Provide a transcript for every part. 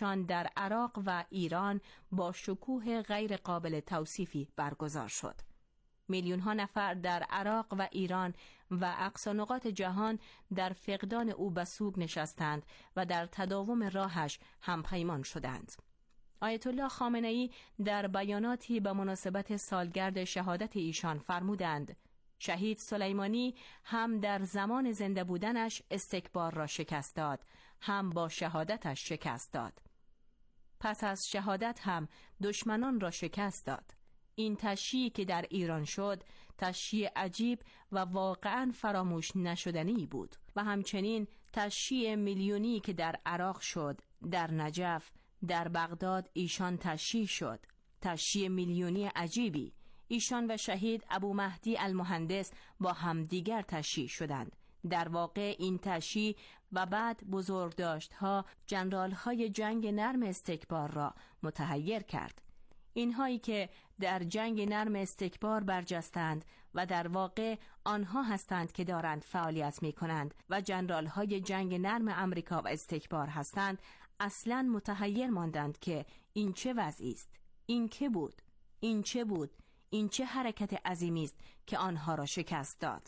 ایشان در عراق و ایران با شکوه غیر قابل توصیفی برگزار شد. میلیون‌ها نفر در عراق و ایران و اقصا نقاط جهان در فقدان او به سوگ نشستند و در تداوم راهش همپیمان شدند. آیت الله خامنه‌ای در بیاناتی به مناسبت سالگرد شهادت ایشان فرمودند: شهید سلیمانی هم در زمان زنده بودنش استکبار را شکست داد، هم با شهادتش شکست داد. پس از شهادت هم دشمنان را شکست داد. این تشییعی که در ایران شد تشییع عجیب و واقعاً فراموش نشدنی بود و همچنین تشییع میلیونی که در عراق شد، در نجف، در بغداد ایشان تشییع شد. تشییع میلیونی عجیبی. ایشان و شهید ابو مهدی المهندس با همدیگر تشییع شدند. در واقع این تشییع و بعد بزرگداشت‌ها جنرال‌های جنگ نرم استکبار را متحیر کرد. اینهایی که در جنگ نرم استکبار برجستند و در واقع آنها هستند که دارند فعالیت می کنند و جنرال‌های جنگ نرم امریکا و استکبار هستند، اصلاً متحیر ماندند که این چه وضعی است، این که بود، این چه بود، این چه حرکت عظیمی است که آنها را شکست داد.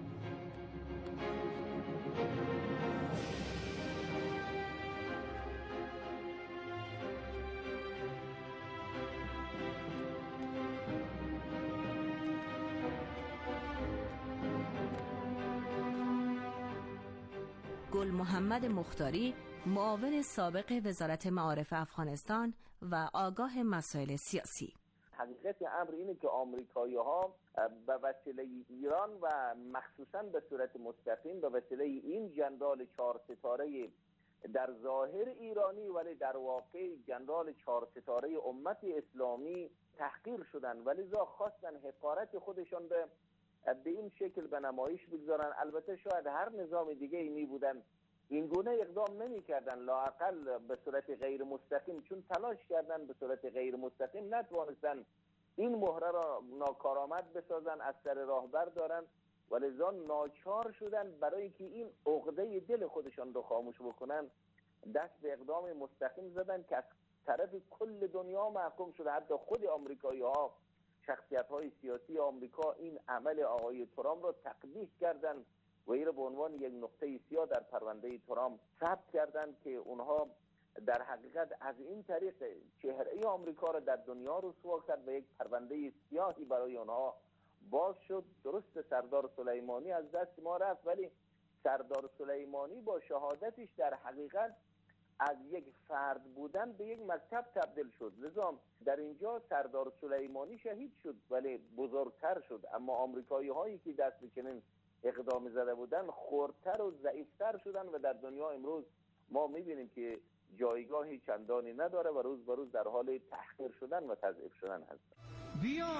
گل محمد مختاری، معاون سابق وزارت معارف افغانستان و آگاه مسائل سیاسی: حقیقت امر اینه که آمریکایی‌ها به وسیله ایران و مخصوصاً به صورت مستقیم به وسیله این جنرال 4 ستاره در ظاهر ایرانی ولی در واقع جنرال 4 ستاره امت اسلامی تحقیر شدن، ولی خواستن حقارت خودشان به این شکل به نمایش بگذارن. البته شاید هر نظام دیگه ای می بودن این گونه اقدام نمی کردن، لااقل به صورت غیر مستقیم، چون تلاش کردن به صورت غیر مستقیم نتوانستن این مهره را ناکارآمد بسازن، از سر راه بردارن، ولذا ناچار شدن برای که این عقده دل خودشان رو خاموش بکنن دست به اقدام مستقیم زدن که از طرف کل دنیا محکوم شده. حتی خود آمریکایی ها، شخصیت های سیاسی آمریکا این عمل آقای ترامپ را تقدیس کردن و این را به عنوان یک نقطه سیاه در پرونده ترامپ ثبت کردند که اونها در حقیقت از این طریق چهره آمریکا را در دنیا رسوا کرد و یک پرونده سیاهی برای اونها باز شد. درست سردار سلیمانی از دست ما رفت، ولی سردار سلیمانی با شهادتش در حقیقت از یک فرد بودن به یک مکتب تبدیل شد. لذا در اینجا سردار سلیمانی شهید شد ولی بزرگتر شد، اما آمریکایی هایی که دست به چنین اقدام زده بودن خردتر و ضعیفتر شدن و در دنیا امروز ما میبینیم که جایگاهی چندانی نداره و روز به روز در حال تحقیر شدن و تضعیف شدن هست. بیا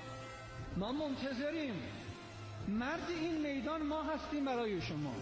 ما منتظریم، مرد این میدان ما هستیم برای شما.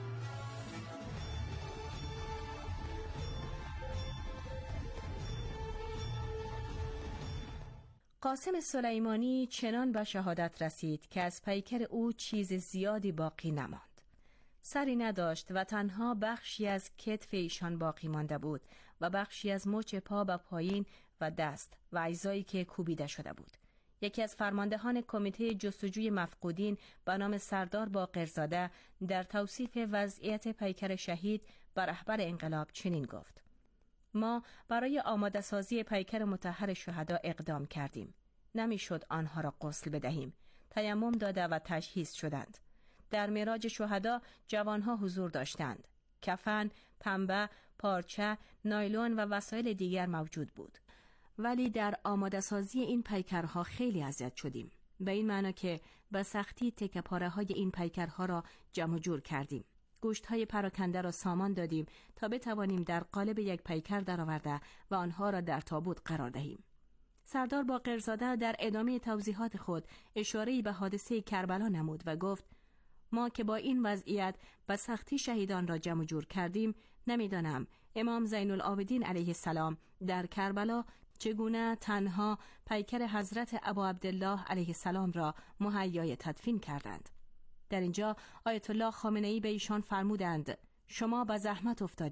قاسم سلیمانی چنان به شهادت رسید که از پیکر او چیز زیادی باقی نماند. سری نداشت و تنها بخشی از کتف ایشان باقی مانده بود و بخشی از مچ پا به پایین و دست و اجزایی که کوبیده شده بود. یکی از فرماندهان کمیته جستجوی مفقودین به نام سردار باقرزاده در توصیف وضعیت پیکر شهید به رهبر انقلاب چنین گفت: ما برای آماده سازی پیکر مطهر شهدا اقدام کردیم. نمیشد آنها را غسل بدهیم. تیمم داده و تجهیز شدند. در معراج شهدا جوانها حضور داشتند. کفن، پنبه، پارچه، نایلون و وسایل دیگر موجود بود. ولی در آماده سازی این پیکرها خیلی اذیت شدیم. به این معنی که به سختی تکه پاره های این پیکرها را جمع جور کردیم. گوشت‌های پراکنده را سامان دادیم تا بتوانیم در قالب یک پیکر درآورده و آنها را در تابوت قرار دهیم. سردار باقرزاده در ادامه توضیحات خود اشاره‌ای به حادثه کربلا نمود و گفت: ما که با این وضعیت به سختی شهیدان را جمع جور کردیم، نمیدانم امام زین العابدین علیه السلام در کربلا چگونه تنها پیکر حضرت ابا عبدالله علیه السلام را مهیای تدفین کردند. در اینجا آیت الله خامنه‌ای به ایشان فرمودند: شما به زحمت افتادید،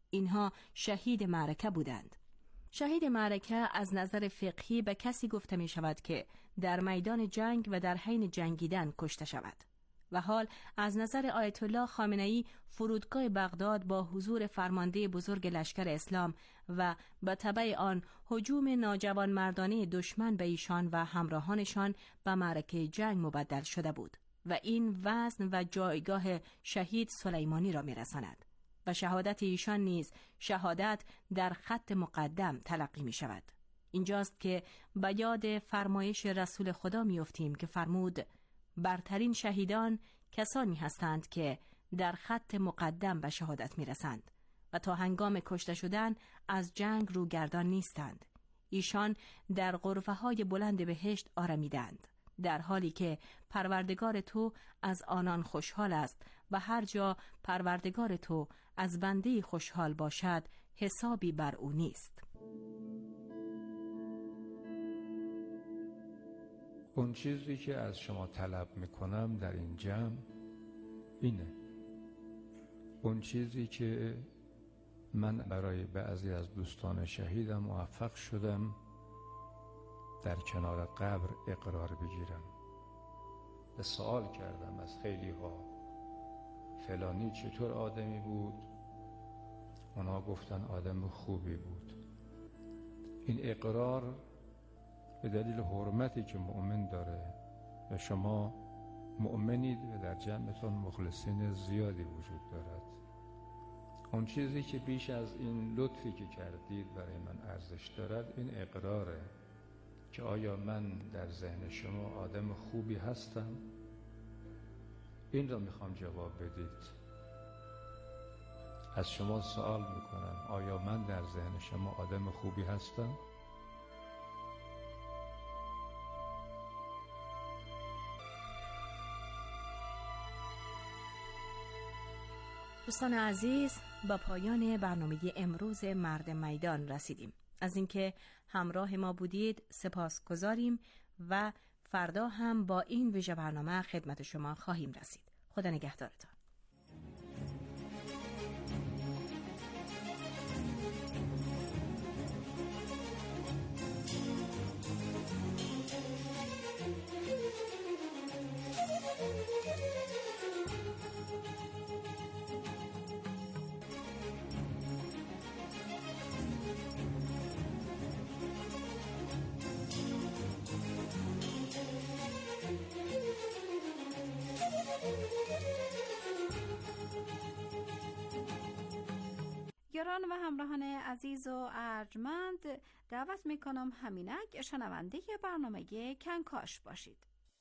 اینها شهید معرکه بودند. شهید معرکه از نظر فقهی به کسی گفته می شود که در میدان جنگ و در حین جنگیدن کشته شود. و حال از نظر آیت الله خامنه‌ای فرودگاه بغداد با حضور فرمانده بزرگ لشکر اسلام و به تبع آن هجوم ناجوانمردانه دشمن به ایشان و همراهانشان به معرکه جنگ مبدل شده بود و این وزن و جایگاه شهید سلیمانی را می‌رساند و شهادت ایشان نیز شهادت در خط مقدم تلقی می شود. اینجاست که به یاد فرمایش رسول خدا می‌افتیم که فرمود برترین شهیدان کسانی هستند که در خط مقدم به شهادت می‌رسند و تا هنگام کشته شدن از جنگ روگردان نیستند. ایشان در غرفه‌های بلند بهشت آرمیدند، در حالی که پروردگار تو از آنان خوشحال است و هر جا پروردگار تو از بنده خوشحال باشد حسابی بر او نیست. اون چیزی که از شما طلب میکنم در این جمع اینه، اون چیزی که من برای بعضی از دوستان شهیدم موفق شدم در کنار قبر اقرار بگیرم. به سوال کردم از خیلی ها فلانی چطور آدمی بود؟ اونا گفتن آدم خوبی بود. این اقرار به دلیل حرمتی که مؤمن داره و شما مؤمنید و در جمعتون مخلصین زیادی وجود دارد. اون چیزی که بیش از این لطفی که کردید برای من ارزش دارد این اقراره که آیا من در ذهن شما آدم خوبی هستم؟ این را میخوام جواب بدید. از شما سوال میکنم آیا من در ذهن شما آدم خوبی هستم؟ دوستان عزیز، با پایان برنامه امروز مرد میدان رسیدیم. از اینکه همراه ما بودید سپاسگزاریم و فردا هم با این ویژه برنامه خدمت شما خواهیم رسید. خدا نگهدارتان. یاران و همراهان عزیز و ارجمند، دعوت میکنم همینک شنونده برنامه کنکاش باشید.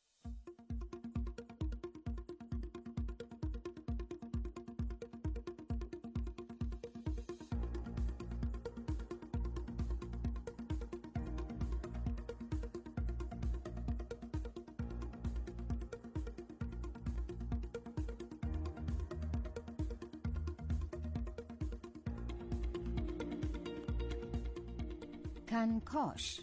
کنکاش.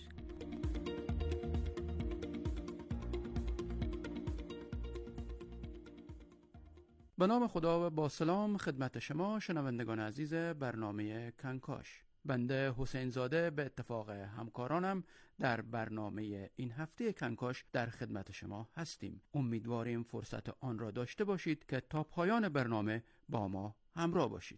به نام خدا و با سلام خدمت شما شنوندگان عزیز برنامه کنکاش. بنده حسین زاده به اتفاق همکارانم در برنامه این هفته کنکاش در خدمت شما هستیم. امیدواریم فرصت آن را داشته باشید که تا پایان برنامه با ما همراه باشید.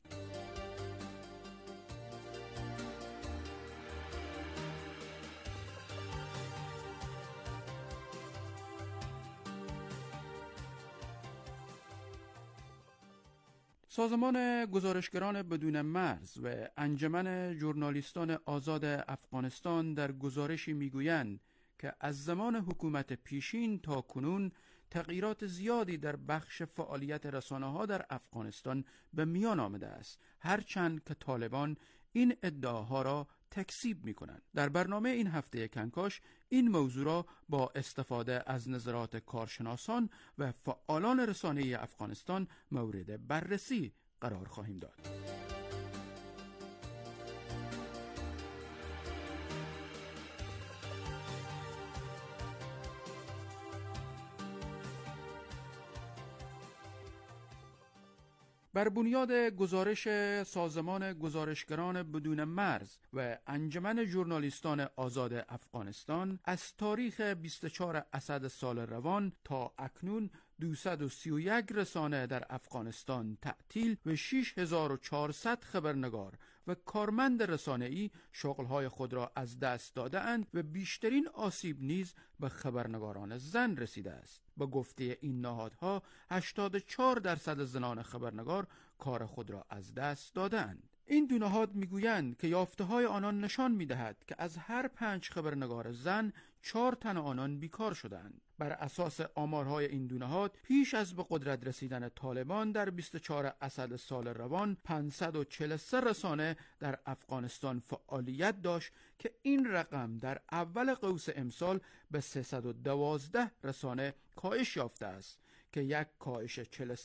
سازمان گزارشگران بدون مرز و انجمن ژورنالیستان آزاد افغانستان در گزارشی میگویند که از زمان حکومت پیشین تا کنون تغییرات زیادی در بخش فعالیت رسانه‌ها در افغانستان به میان آمده است، هرچند که طالبان این ادعاها را تکذیب می‌کنند. در برنامه این هفته کنکاش این موضوع را با استفاده از نظرات کارشناسان و فعالان رسانه‌ای افغانستان مورد بررسی قرار خواهیم داد. بر بنیاد گزارش سازمان گزارشگران بدون مرز و انجمن ژورنالیستان آزاد افغانستان، از تاریخ 24 اسد سال روان تا اکنون 231 رسانه در افغانستان تعطیل و 6400 خبرنگار و کارمند رسانه‌ای شغل‌های خود را از دست داده اند و بیشترین آسیب نیز به خبرنگاران زن رسیده است. به گفته این نهادها 84% زنان خبرنگار کار خود را از دست داده اند. این دو نهاد میگویند که یافته‌های آنان نشان می‌دهد که از هر 5 خبرنگار زن 4 تن آنان بیکار شدند. بر اساس آمارهای این دو نهاد، پیش از به قدرت رسیدن طالبان در 24 اسد سال روان 543 رسانه در افغانستان فعالیت داشت که این رقم در اول قوس امسال به 312 رسانه کاهش یافته است که یک کاهش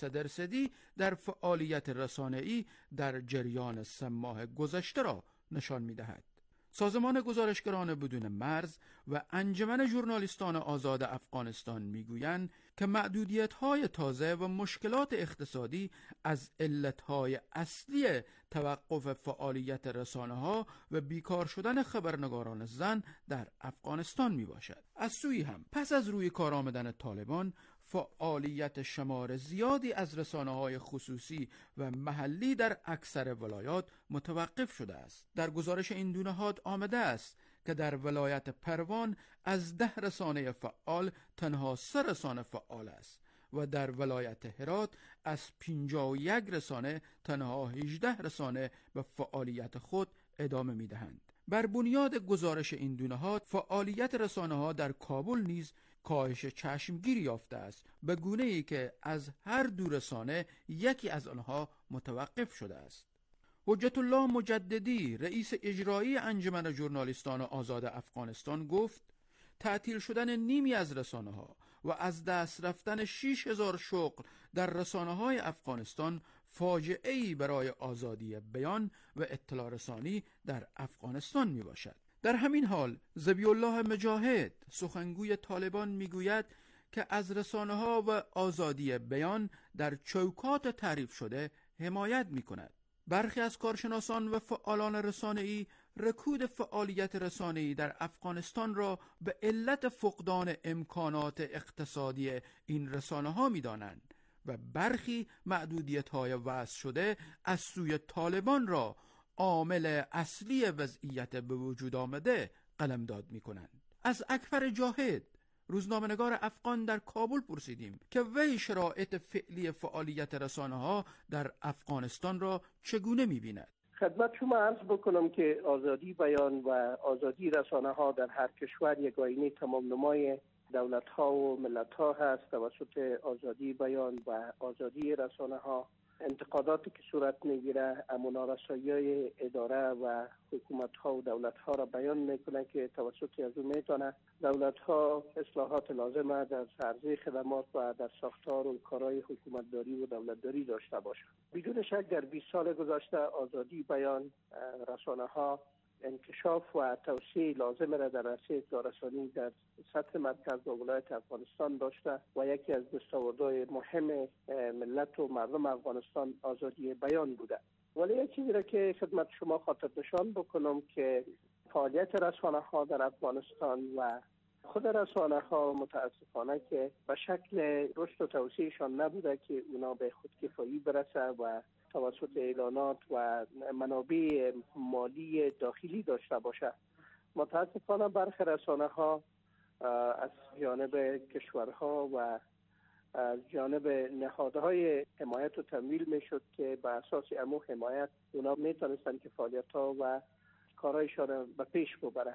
43% در فعالیت رسانه‌ای در جریان 3 ماه گذشته را نشان می‌دهد. سازمان گزارشگران بدون مرز و انجمن ژورنالیستان آزاد افغانستان میگویند که محدودیت‌های تازه و مشکلات اقتصادی از علت‌های اصلی توقف فعالیت رسانه‌ها و بیکار شدن خبرنگاران زن در افغانستان میباشد. از سوی هم پس از روی کار آمدن طالبان، فعالیت شمار زیادی از رسانه‌های خصوصی و محلی در اکثر ولایات متوقف شده است. در گزارش این دو نهاد آمده است که در ولایت پروان از 10 رسانه فعال تنها 3 رسانه فعال است و در ولایت هرات از 51 رسانه تنها 18 رسانه به فعالیت خود ادامه می‌دهند. بر بنیاد گزارش این دو نهاد، فعالیت رسانه‌ها در کابل نیز کاهش چشمگیری یافته است، به گونه‌ای که از هر 2 رسانه یکی از آنها متوقف شده است. حجت الله مجددی، رئیس اجرایی انجمن ژورنالیستان آزاد افغانستان گفت تعطیل شدن نیمی از رسانه‌ها و از دست رفتن 6000 شغل در رسانه‌های افغانستان فاجعه‌ای برای آزادی بیان و اطلاع رسانی در افغانستان میباشد. در همین حال ذبیح الله مجاهد، سخنگوی طالبان، میگوید که از رسانه‌ها و آزادی بیان در چوکات تعریف شده حمایت میکند. برخی از کارشناسان و فعالان رسانه‌ای رکود فعالیت رسانه‌ای در افغانستان را به علت فقدان امکانات اقتصادی این رسانه‌ها می‌دانند و برخی محدودیت‌های وضع شده از سوی طالبان را عامل اصلی وضعیت به وجود آمده قلمداد می‌کنند. از اکبر جاهد، روزنامه‌نگار افغان، در کابل پرسیدیم که وی شرایط فعلی فعالیت رسانه‌ها در افغانستان را چگونه می‌بیند. خدمت شما عرض بکنم که آزادی بیان و آزادی رسانه‌ها در هر کشور یک آینه تمام نمای دولت‌ها و ملت‌ها هست. توسط آزادی بیان و آزادی رسانه‌ها انتقاداتی که صورت میگیره امان‌رسانی اداره و حکومت‌ها و دولت‌ها را بیان میکنه که توسط از اون میتونه دولت‌ها اصلاحات لازمه در عرضه خدمات و در ساختار و کارهای حکومتداری و دولتداری داشته باشند. بدون شک در 20 سال گذشته آزادی بیان رسانه‌ها انکشاف و توسعه لازم را در عرصه اطلاع رسانی در سطح مرکز و ولایت افغانستان داشته و یکی از دستاوردهای مهم ملت و مردم افغانستان آزادی بیان بوده. ولی یک چیزی را که خدمت شما خاطر نشان بکنم که فعالیت رسانه‌ها در افغانستان و خود رسانه‌ها متاسفانه که به شکل رشد و توسعهشان نبوده که اونا به خودکفایی برسه و توسط اعلانات و منابع مالی داخلی داشته باشه. متاسفانه برخی رسانه‌ها از جانب کشورها و از جانب نهادهای حمایت و تمویل میشد که به اساس امو حمایت اونا میتونستن که فعالیت‌ها و کارهایشان به پیش ببره.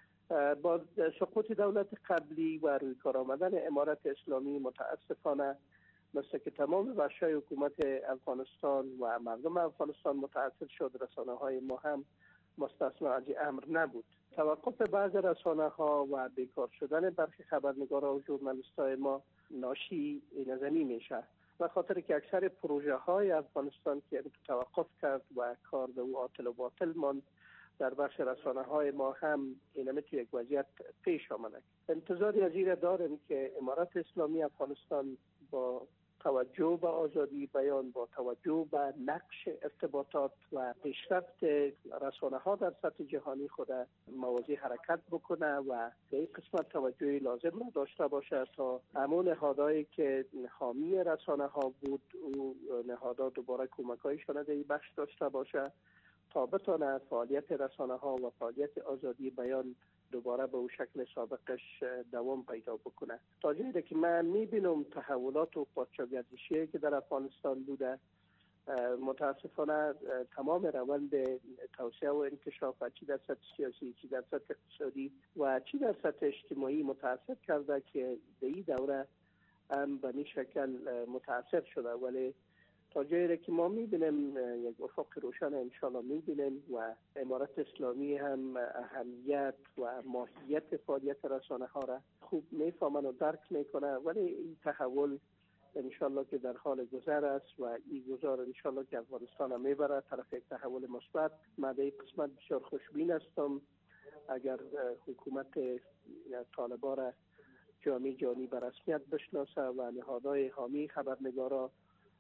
با سقوط دولت قبلی و روی کار آمدن امارت اسلامی متاسفانه مثل که تمام بخش‌های حکومت افغانستان و مردم افغانستان متأثر شد، رسانه‌های ما هم مستثنا از امر نبود. توقف بعض رسانه‌ها و بیکار شدن برخی خبرنگارا و ژورنالیستای ما ناشی این از این میشه و خاطر که اکثر پروژه‌های افغانستان که توقف کرد و کار به او عاطل و باطل ماند، در بخش رسانه‌های ما هم اینم تو یک وضعیت پیش آمده. انتظاری از این داریم که امارت اسلامی افغانستان با توجه به آزادی بیان، با توجه به نقش ارتباطات و پیشرفت رسانه ها در سطح جهانی خود موازی حرکت بکنه و به این قسمت توجه لازم را داشته باشه تا همون نهادهایی که حامی رسانه ها بود او نهادها دوباره کمک‌هایشان در این بخش داشته باشه تا بتونه فعالیت رسانه ها و فعالیت آزادی بیان دوباره به اون شکل سابقش دوام پیدا بکنه. تا جایی که من میبینم تحولات و پادشاهگردشی که در افغانستان بوده متاسفانه تمام روند توسعه و انکشاف چی در سطح سیاسی، چی در سطح اقتصادی و چی در سطح اجتماعی متاثر کرده که در این دوره هم به این شکل متاثر شده. ولی تا جایی که ما میبینیم یک افق روشن انشالله میبینیم و امارت اسلامی هم اهمیت و ماهیت فعالیت رسانه ها را خوب میفهمن و درک میکنه. ولی این تحول انشالله که در حال گذر است و این گذار انشالله که افغانستان هم میبره طرف یک تحول مثبت. من در این قسمت بسیار خوشبین هستم اگر حکومت طالبان را جامعه جهانی به رسمیت بشناسه و نهادهای حامی خبرنگارا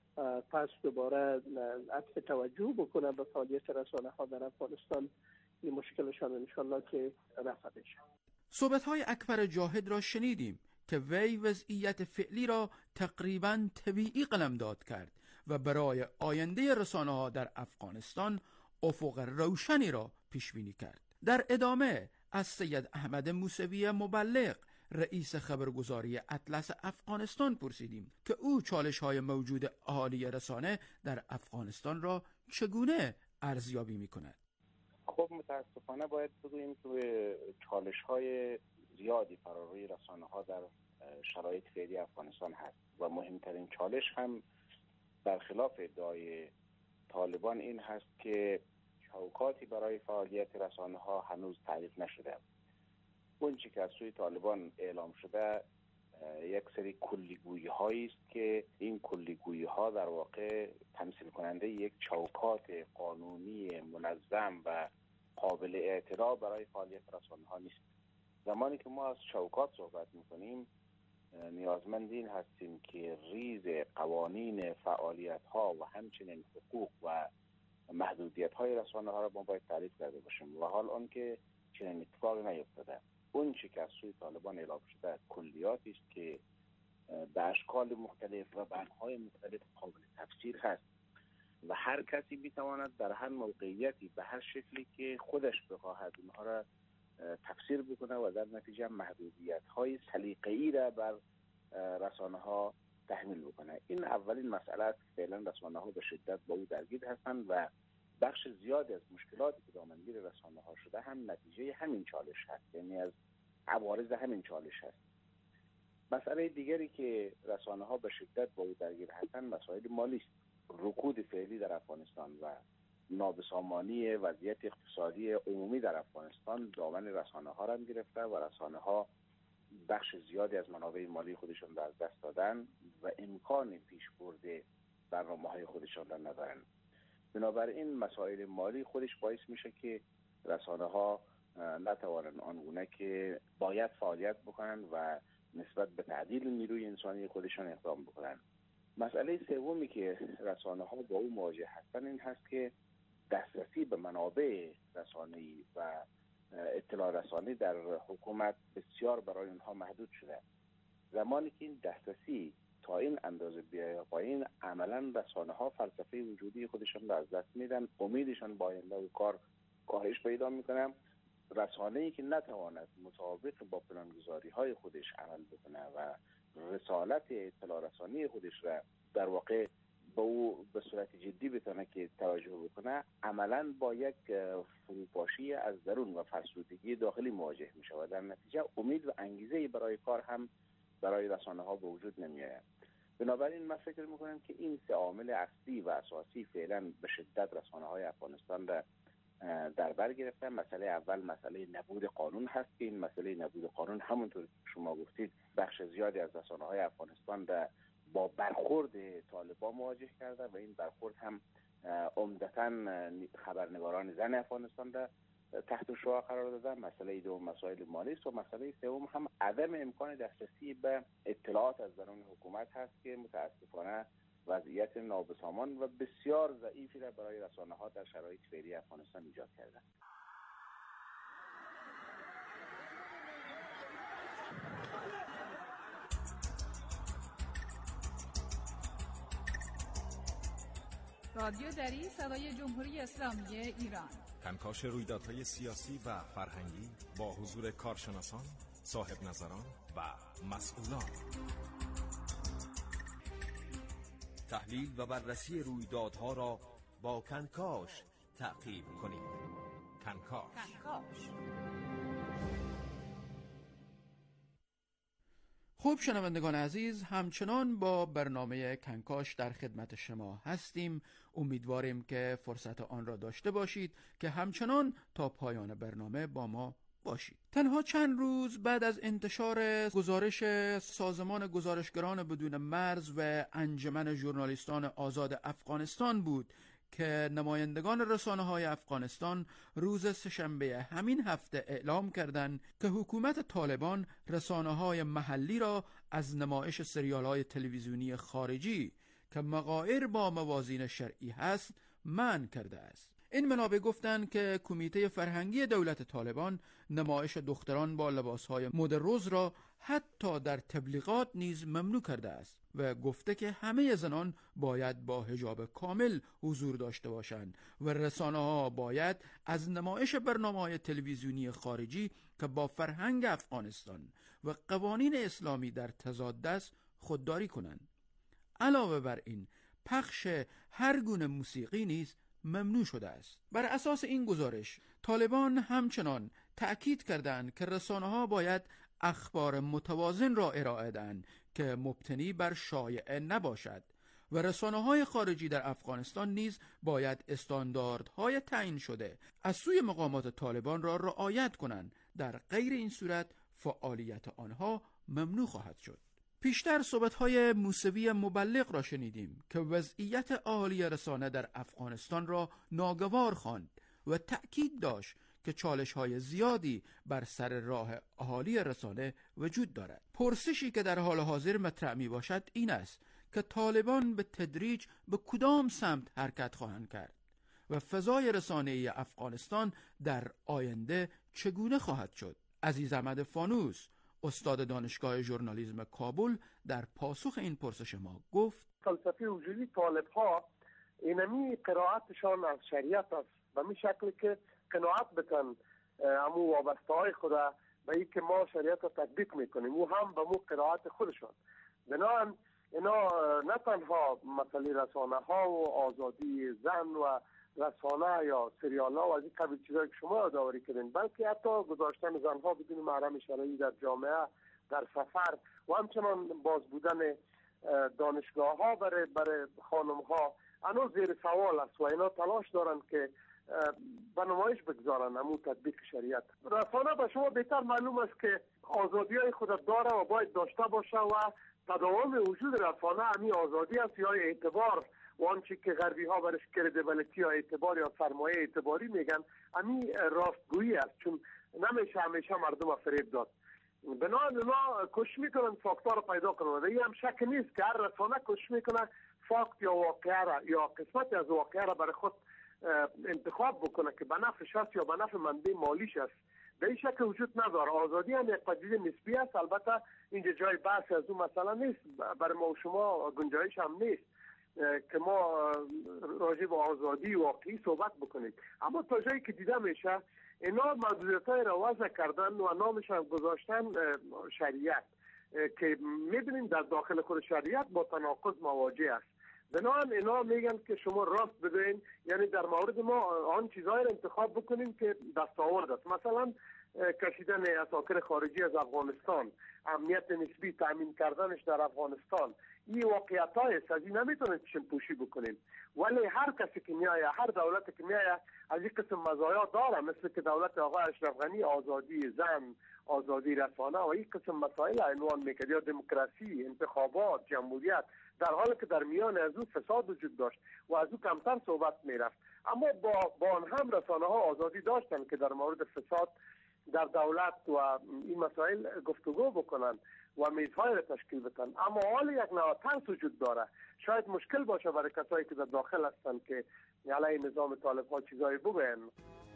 پس دوباره عطف توجه بکنن به فعالیت رسانه ها در افغانستان، این مشکلشان انشالله که رفع بشه. صحبت‌های اکبر جاهد را شنیدیم که وی وضعیت فعلی را تقریباً طبیعی قلمداد کرد و برای آینده رسانه‌ها در افغانستان افق روشنی را پیش بینی کرد. در ادامه از سید احمد موسوی مبلغ رئیس خبرگزاری اطلس افغانستان پرسیدیم که او چالش‌های موجود اهالی رسانه در افغانستان را چگونه ارزیابی می‌کند. خب متاسفانه باید بگوییم که چالش‌های زیادی فراروی رسانه‌ها در شرایط فعلی افغانستان هست و مهمترین چالش هم برخلاف ادعای طالبان این هست که چوکاتی برای فعالیت رسانه‌ها هنوز تعریف نشده. اون چی که از سوی طالبان اعلام شده یک سری کلیگویی‌هایی است که این کلیگویی‌ها در واقع تمثیل کننده یک چوکات قانونی منظم و قابل اعتراف برای فعالیت رسانه‌ها نیست. زمانی که ما از چوکات صحبت می‌کنیم نیازمند این هستیم که ریز قوانین فعالیت‌ها و همچنین حقوق و محدودیت‌های رسانه‌ها را ما باید تعریف کرده باشیم و حال آن که چنین اتفاقی نیفتاده. اون چی که از سوی طالبان اعلام شده کلیاتی است که به اشکال مختلف و بنهای مختلف قابل تفسیر هست و هر کسی میتواند در هر موقعیتی به هر شکلی که خودش بخواهد اونها را تفسیر بکنه و در نتیجه محدودیت‌های سلیقه‌ای را بر رسانه‌ها تحمیل بکنه. این اولین مسئله است. فعلا رسانه‌ها به شدت با او درگیر هستند و بخش زیادی از مشکلاتی که دامنگیر رسانه‌ها شده هم نتیجه همین چالش هست، یعنی از عوارض همین چالش هست. مسئله دیگری که رسانه‌ها به شدت با او درگیر هستند مسائل مالی است. رکود فعلی در افغانستان و نابسامانی وضعیت اقتصادی عمومی در افغانستان دامن رسانه‌ها را گرفته و رسانه‌ها بخش زیادی از منابع مالی خودشان را از دست دادن و امکان پیشبرد برنامه‌های خودشان را ندارند. بنابراین مسائل مالی خودش باعث میشه که رسانه‌ها نتوانند آنگونه که باید فعالیت بکنند و نسبت به تعدیل نیروی انسانی خودشان اقدام بکنند. مسئله سومی که رسانه‌ها با او مواجه هستند این هست که دسترسی به منابع رسانه‌ای و اطلاع رسانی در حکومت بسیار برای اونها محدود شده. زمانی که این دسترسی تا این اندازه بیاید پایین، عملاً رسانه‌ها فلسفه وجودی خودشان را از دست میدن، امیدشان با آینده و کار کاهش پیدا میکنه. رسانه‌ای که نتواند مطابق با پلانگذاری‌های خودش عمل بکنه و رسالت اطلاع رسانی خودش را در واقع به صورت جدی بتونه که توجه بکنه، عملاً با یک فروپاشی از درون و فرسودگی داخلی مواجه میشه و در نتیجه امید و انگیزه برای کار هم برای رسانه‌ها به وجود نمیآید. بنابراین من فکر میکنم که این سه عامل اصلی و اساسی فعلا به شدت رسانه‌های افغانستان را در بر گرفته. مسئله اول مسئله نبود قانون هست که این مسئله نبود قانون همونطور که شما گفتید بخش زیادی از رسانه‌های افغانستان را با برخورد طالبان مواجه کرده و این برخورد هم عمدتاً خبرنگاران زن افغانستان را تحت شعاع قرار دادن. مسئله دوم مسائل مالی است و مسئله سوم هم عدم امکان دسترسی به اطلاعات از درون حکومت هست که متاسفانه وضعیت نابسامان و بسیار ضعیفی را برای رسانه‌ها در شرایط فعلی افغانستان ایجاد کرده. رادیو دری صدای جمهوری اسلامی ایران. کنکاش رویدادهای سیاسی و فرهنگی با حضور کارشناسان، صاحب نظران و مسئولان. تحلیل و بررسی رویدادها را با کنکاش تعقیب کنید. کنکاش. خوب شنوندگان عزیز، همچنان با برنامه کنکاش در خدمت شما هستیم. امیدواریم که فرصت آن را داشته باشید که همچنان تا پایان برنامه با ما باشید. تنها چند روز بعد از انتشار گزارش سازمان گزارشگران بدون مرز و انجمن ژورنالیستان آزاد افغانستان بود که نمایندگان رسانه‌های افغانستان روز سه‌شنبه همین هفته اعلام کردند که حکومت طالبان رسانه‌های محلی را از نمایش سریال‌های تلویزیونی خارجی که مغایر با موازین شرعی هست منع کرده است. این منابع گفتند که کمیته فرهنگی دولت طالبان نمایش دختران با لباسهای مد رز را حتی در تبلیغات نیز ممنوع کرده است و گفته که همه زنان باید با حجاب کامل حضور داشته باشند و رسانه‌ها باید از نمایش برنامه‌های تلویزیونی خارجی که با فرهنگ افغانستان و قوانین اسلامی در تضاد است خودداری کنند. علاوه بر این پخش هر گونه موسیقی نیز ممنوع شده است. بر اساس این گزارش طالبان همچنان تأکید کردند که رسانه‌ها باید اخبار متوازن را ارائه دهند که مبتنی بر شایعه نباشد و رسانه‌های خارجی در افغانستان نیز باید استانداردهای تعیین شده از سوی مقامات طالبان را رعایت کنند. در غیر این صورت فعالیت آنها ممنوع خواهد شد. پیشتر صحبت‌های موسوی مبلغ را شنیدیم که وضعیت عالی رسانه در افغانستان را ناگوار خواند و تأکید داشت که چالش‌های زیادی بر سر راه اهالی رسانه وجود دارد. پرسشی که در حال حاضر مطرح می‌باشد این است که طالبان به تدریج به کدام سمت حرکت خواهند کرد و فضای رسانه‌ای افغانستان در آینده چگونه خواهد شد. عزیز احمد فانوس، استاد دانشگاه ژورنالیسم کابل، در پاسخ این پرسش ما گفت: فلسفه وجودی طالب‌ها اینمی قرائتشان از شریعت است، به می شکلی که قناعت بکن امو وابسته‌های خود به این که ما شریعت را تطبیق میکنیم او هم به مو قرائت خودشان. بنابراین اینا نه تنها مسئله رسانه ها و آزادی زن و رسانه یا سریال ها و از این قبیل چیزایی که شما یادآوری کردین، بلکه حتی گذاشتن زن ها بدون محرم شرعی در جامعه، در سفر و همچنان باز بودن دانشگاه ها برای خانم ها هنوز زیر سوال است و اینا تلاش دارن که به نمایش بگذارن همون تطبیق شریعت. رسانه به شما بهتر معلوم است که آزادی های خود داره و باید داشته باشه و تداوم وجود رسانه همین آزادی است یا اعتبار و آنچه که غربی ها برش کردیبلیتی یا اعتبار یا سرمایه اعتباری میگن همین راستگویی است، چون نمیشه همیشه مردم فریب داد. بنابراین اونا کوشش میکنن فاکت‌ها رو پیدا کنن و این هم شک نیست که هر رسانه کوشش میکنه فاکت یا واقعه را یا قسمتی از واقعه را برای خود انتخاب بکنه که به نفعش است یا به نفع منبع مالیش است. به این شکل وجود نداره. آزادی هم یک پدیده نسبی است. البته اینجا جای بحث از اون مسئله نیست، برای ما و شما گنجایش هم نیست که ما راجع به آزادی واقعی صحبت بکنیم. اما تا جایی که دیده میشه اینا محدودیت‌های را وضع کردن و نامش هم گذاشتن شریعت که می‌بینیم در داخل خود شریعت با تناقض مواجه است. بنابراین اینا میگن که شما راست بدین، یعنی در مورد ما آن چیزایی را انتخاب بکنیم که دستاورد است. مثلا کشیدن اساکر خارجی از افغانستان، امنیت نسبی تامین کردنش در افغانستان، این واقعیت‌های است، از این نمیتونیم چشم پوشی بکنیم. ولی هر کسی که میایه، هر دولتی که میایه از این قسم مزایا داره، مثل که دولت آقای اشرف غنی آزادی زن، آزادی رسانه و این قسم مسائل عنوان میکرد، یا دموکراسی، انتخابات، جمهوریت، در حالی که در میان از او فساد وجود داشت و از او کمتر صحبت میرفت. اما با آن هم رسانه ها آزادی داشتن که در مورد فساد در دولت و این مسائل گفتگو بکنن و میزهای را تشکیل بدن. اما حال یک نوع ترس وجود داره. شاید مشکل باشه برای کسایی که در داخل هستن که علیه نظام طالب ها چیزایی بگوین.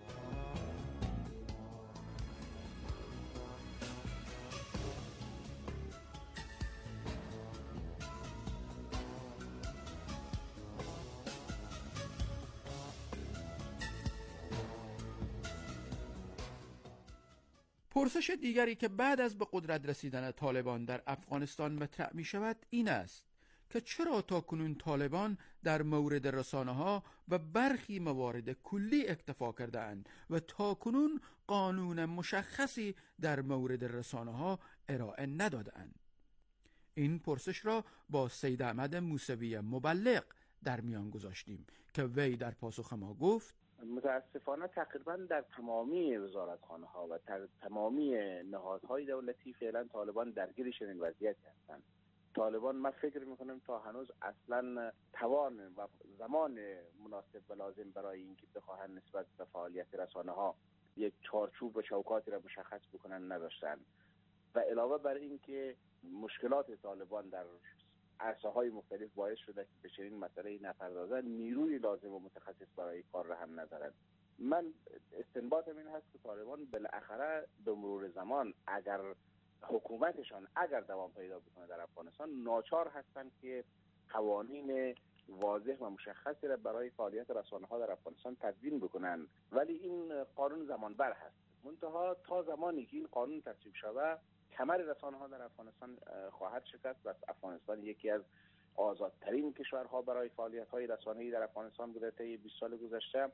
پرسش دیگری که بعد از به قدرت رسیدن طالبان در افغانستان مطرح می شود این است که چرا تاکنون طالبان در مورد رسانه‌ها و برخی موارد کلی اکتفا کرده‌اند و تاکنون قانون مشخصی در مورد رسانه‌ها ارائه نداده‌اند. این پرسش را با سید احمد موسوی مبلغ در میان گذاشتیم که وی در پاسخ ما گفت: متاسفانه تقریبا در تمامی وزارتخانه‌ها و در تمامی نهادهای دولتی فعلا طالبان درگیر چنین وضعیتی هستند. طالبان من فکر میکنم تا هنوز اصلا توان و زمان مناسب و لازم برای اینکه بخواهند نسبت به فعالیت رسانه‌ها یک چارچوب و چوکاتی را مشخص بکنن نداشتند و علاوه بر اینکه مشکلات طالبان در عرصه‌های مختلف باعث شده که به چنین مسئله نپردازند، نیروی لازم و متخصص برای کار را هم ندارند. من استنباطم این هست که طالبان بالاخره به مرور زمان اگر حکومتشان دوام پیدا بکنه در افغانستان، ناچار هستند که قوانین واضح و مشخصی را برای فعالیت رسانه‌ها در افغانستان تدوین بکنند، ولی این قانون زمانبر هست. منتها تا زمانی که این قانون تصویب شود، کمر رسانه‌ها در افغانستان خواهد شکست و افغانستان یکی از آزادترین کشورها برای فعالیت‌های رسانه‌ای در افغانستان بوده طی 20 سال گذشته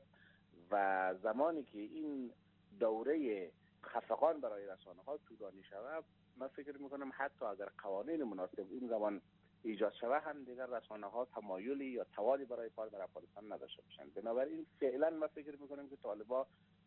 و زمانی که این دوره خفقان برای رسانه‌ها طولانی شود، من فکر می‌کنم حتی اگر قوانین مناسب اون زمان ایجاد شود هم دیگر رسانه‌ها تمایلی یا توانی برای کار در افغانستان نداشته باشند. بنابراین فعلا من فکر می‌کنم که طالبان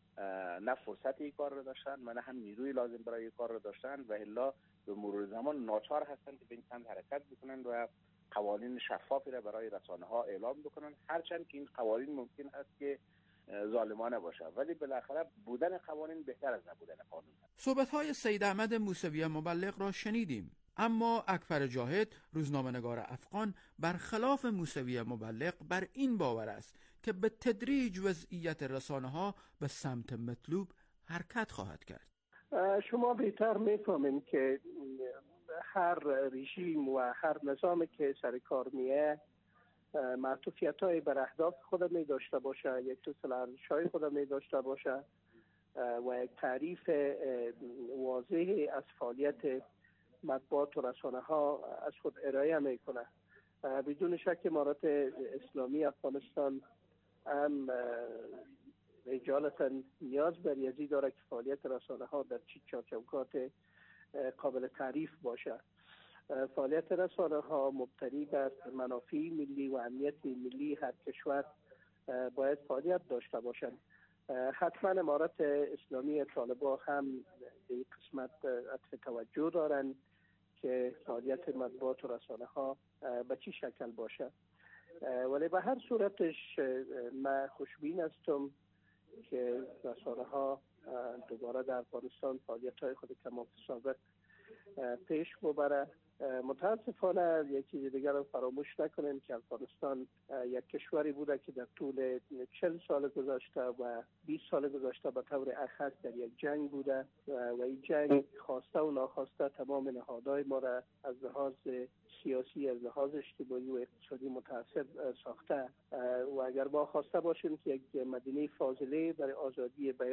نه فرصتی کار را داشتن و نه هم نیروی لازم برای کار را داشتن و الا به مرور زمان ناچار هستند که به این سمت حرکت بکنند و قوانین شفافی را برای رسانه‌ها اعلام بکنند، هرچند که این قوانین ممکن است که ظالمانه باشه، ولی بالاخره بودن قوانین بهتر از نبودن قانون است. صحبت‌های سید احمد موسوی مبلغ را شنیدیم، اما اکبر جاهد، روزنامه‌نگار افغان، برخلاف موسوی مبلغ بر این باور است که به تدریج وضعیت رسانه‌ها به سمت مطلوب حرکت خواهد کرد. شما بهتر میفهمین که هر رژیم و هر نظامی که سر کار میه معطوفیت‌های بر اهداف خود می داشته باشه، یک توصیل ارزش‌های خود می داشته باشه و یک تعریف واضحی از فعالیت مطبوعات و رسانه‌ها از خود ارائه میکنه. بدون شک امارات اسلامی افغانستان هم اجالتا نیاز بر یزی داره که فعالیت رسانه‌ها در چه چارچوبات قابل تعریف باشه. فعالیت رسانه‌ها مبتنی بر منافع ملی و امنیت ملی هر کشور باید فعالیت داشته باشند. حتما امارات اسلامی طالبان هم به این قسمت عطف توجه دارند که فعالیت مطبوعات و رسانه‌ها به چی شکل باشه، ولی به هر صورتش من خوشبین هستم که رسانه‌ها دوباره در افغانستان فعالیت‌های خود کما سابق پیش ببره. متاسفانه یک چیز دیگر رو فراموش نکنیم که افغانستان یک کشوری بوده که در طول 40 سال گذشته و 20 سال گذشته به طور اخص در یک جنگ بوده و این جنگ خواسته و ناخواسته تمام نهادهای ما را از لحاظ سیاسی، از لحاظ اجتماعی و اقتصادی متاثر ساخته و اگر ما خواسته باشیم که یک مدینه فاضله برای آزادی بیان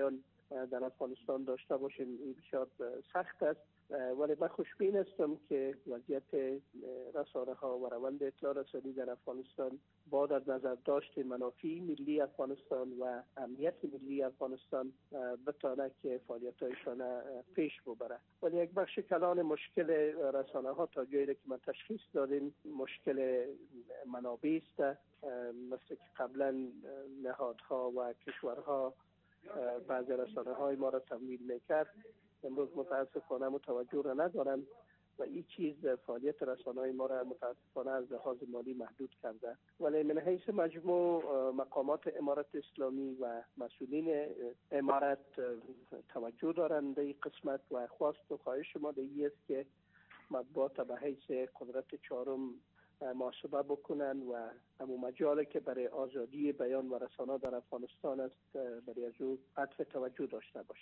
در افغانستان داشته باشیم این بسیار سخت است، ولی من خوشبین هستم که وضعیت رسانه ها و روند اطلاع رسانی در افغانستان با در نظر داشت منافع ملی افغانستان و امنیت ملی افغانستان بتانه که فعالیت‌هایشان پیش ببره. ولی یک بخش کلان مشکل رسانه ها تا جایی که من تشخیص دادیم مشکل منابع است، مثل که قبلا نهادها و کشورها بعضی رسانه های ما را تمویل میکرد، امروز متاسفانه متوجه را ندارند و این چیز فعالیت رسانه های ما را متاسفانه از لحاظ مالی محدود کرده. ولی من حیث مجموع مقامات امارت اسلامی و مسئولین امارت توجه دارند به این قسمت و خواست و خواهش ما دیگه است که مطبوعات به حیث قدرت چهارم محاسبه بکنن و همون مجالی که برای آزادی بیان و رسانه در افغانستان است برای از او عطف توجه داشته باشند.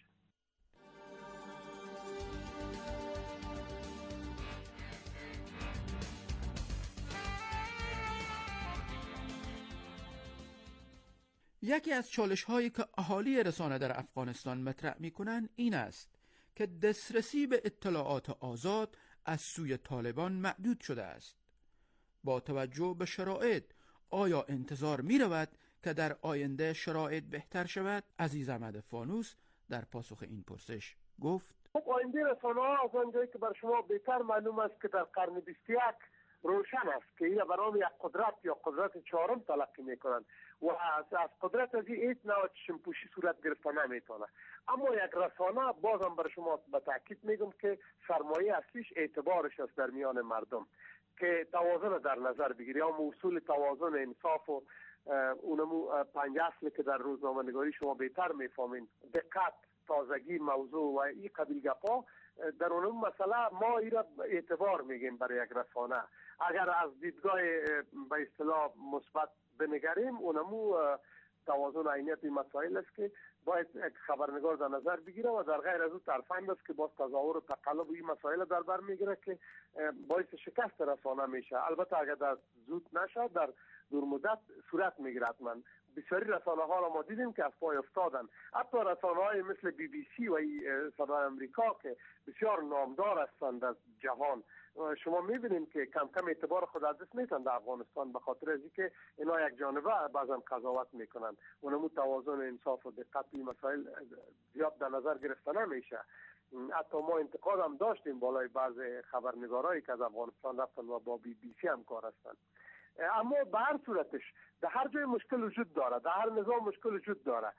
یکی از چالش هایی که اهالی رسانه در افغانستان مطرح می کنند این است که دسترسی به اطلاعات آزاد از سوی طالبان محدود شده است. با توجه به شرایط آیا انتظار می رود که در آینده شرایط بهتر شود؟ عزیز احمد فانوس در پاسخ این پرسش گفت: آینده رسانه ها از آنجایی که بر شما بهتر معلوم است که در قرن 21 روشن است که این برای یک قدرت یا قدرت چهارم تلقی میکنند و از قدرت از این هیچ نوع چشم‌پوشی صورت گرفته نمیتونه. اما یک رسانه بازم بر شما به تاکید میگم که سرمایه اصلیش اعتبارش است در میان مردم، که توازن در نظر بگیری، یا اصول توازن، انصاف و اونمو 5 اصل که در روزنامه‌نگاری شما بهتر میفهمین، دقت، تازگی موضوع و این قبیل گپا، در اونم مسئله ما این را اعتبار میگیم برای یک رسانه. اگر از دیدگاه به اصطلاح مثبت بنگریم، اونمو توازن عینیت این مسائل است که باید یک خبرنگار در نظر بگیره و در غیر از او ترفند است که باز تظاهر و تقلب این مسائل در بر میگیره که باعث شکست رسانه میشه. البته اگر در زود نشه در دور مدت صورت میگیره. حتما بسیاری رسانه ها را ما دیدیم که از پای افتادن، حتی رسانه های مثل BBC و صدای امریکا که بسیار نامدار هستند از جهان. شما میبینید که کم کم اعتبار خود از دست میتن در افغانستان به خاطر از اینکه اینا یک جانبه بعضا قضاوت میکنن، اونمو توازن، انصاف و دقت این مسائل زیاد در نظر گرفته نمیشه. حتی ما انتقاد هم داشتیم بالای بعض خبرنگارایی که از افغانستان رفتن و با BBC هم کار هستن. اما به هر صورتش در هر جای مشکل وجود داره، در هر نظام مشکل وجود داره.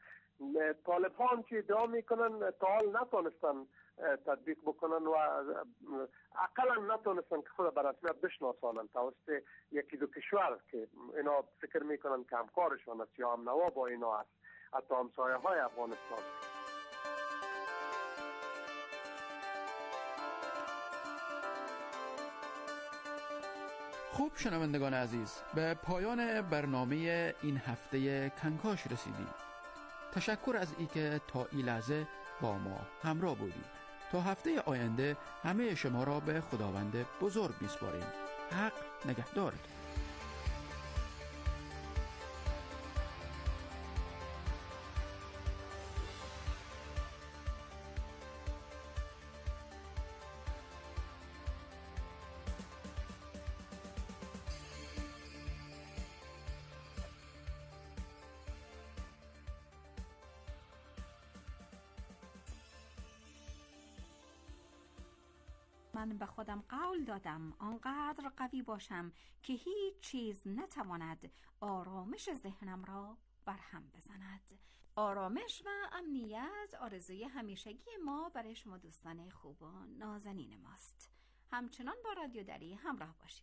طالبان که ادعا میکنن تا حال نتونستن تطبیق بکنن و اقلا نتونستن که خود به رسمیت بشناسانن توسط یکی دو کشور که اینا فکر میکنن که همکارشان است یا هم نوا با اینا است، حتی همسایه های افغانستان. خوب شنوندگان عزیز، به پایان برنامه این هفته کنکاش رسیدیم. تشکر از اینکه تا این لحظه با ما همراه بودید. تا هفته آینده همه شما را به خداوند بزرگ میسپاریم. حق نگهدارتون. من به خودم قول دادم آنقدر قوی باشم که هیچ چیز نتواند آرامش ذهنم را برهم بزند. آرامش و امنیت آرزوی همیشگی ما برای شما دوستان خوب و نازنین ماست. همچنان با رادیو دری همراه باشید.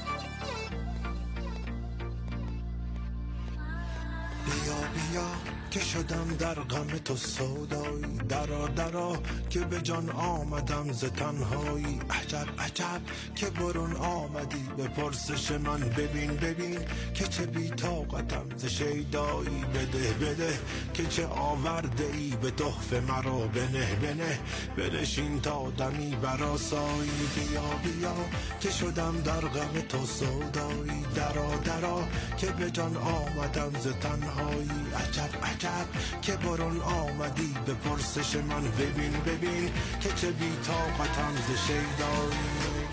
بیا که شدم در غم تو سودایی، درا درا که به جان آمدم ز تنهایی. عجب عجب که برون آمدی به پرسش من، ببین ببین که چه بی طاقتم ز شیدایی. بده بده که چه آورده ای به تحفه مرا، بنه بنه بنشین تا دمی برآسایی. بیا بیا که شدم در غم تو سودایی، درا درا که به جان آمدم ز تنهایی. عجب عجب که برون آمدی به پرسش من، ببین ببین که چه بی طاقتم ز شیدایی.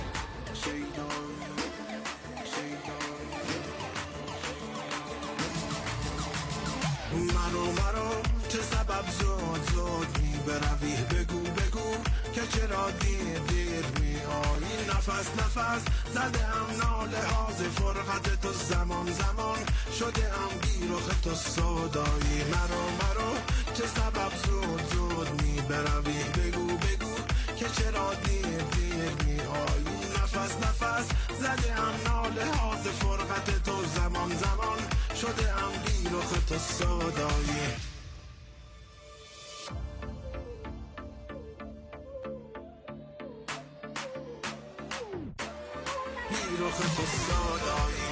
مرو چه سبب زود زود می بروی، بگو بگو که چرا دیر دیر می آیی. نفس نفس زده ام ناله ها ز فرقت تو، زمان زمان شده ام بی رخ تو سودایی. مرو چه سبب زود زود می بروی، بگو بگو که چرا دیر دیر می آیی. نفس نفس زده ام ناله ها ز فرقت تو، زمان زمان شده ام بی رخ تو سودایی. بی رخ تو سودایی.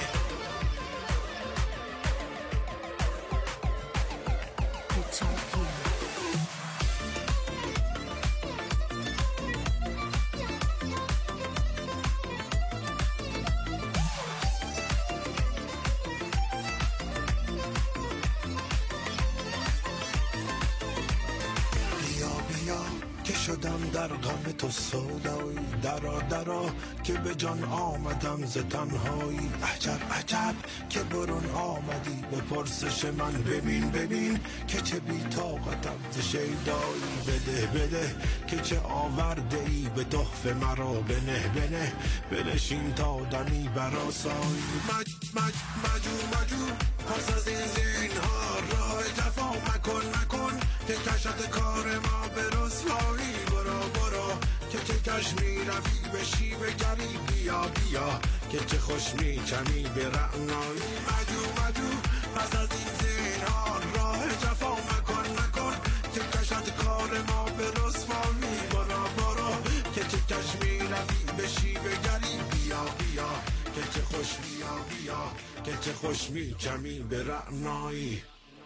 شدم در غم تو سودایی، درا درا که به جان آمدم ز تنهایی. عجب عجب که برون آمدی به پرسش من، ببین ببین که چه بی طاقتم ز شیدایی. بده بده که چه آورده ای به تحفه مرا، بنه بنه بنشین تا دمی برآسایی. مجو پس از این زینهار راه جفا مکن که کشت کار ما به رسوایی. برو که کش می روی به شیوه گری، بیا بیا که چه خوش می چمی به رعنایی. مجو پس از این زینهار راه جفا مکن که کشت کار ما به رسوایی. برو که چه کش می روی به شیوه گری، بیا بیا که چه خوش بیا که چه خوش می چمی به رعنایی.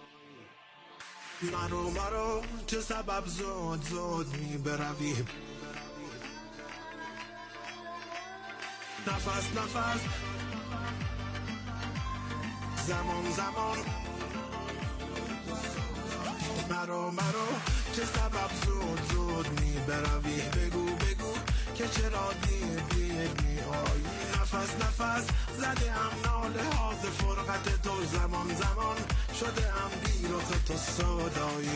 مرو چه سبب زود زود می بروی، نفس نفس زمان زمان. مرو چه سبب زود زود می بروی، بگو که چرا دیر می آیی. نفس زده ام ناله ها ز فرقت تو، زمان زمان شده ام بی رخ تو سودایی.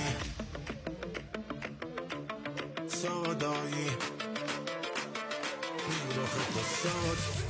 بی رخ تو سودایی.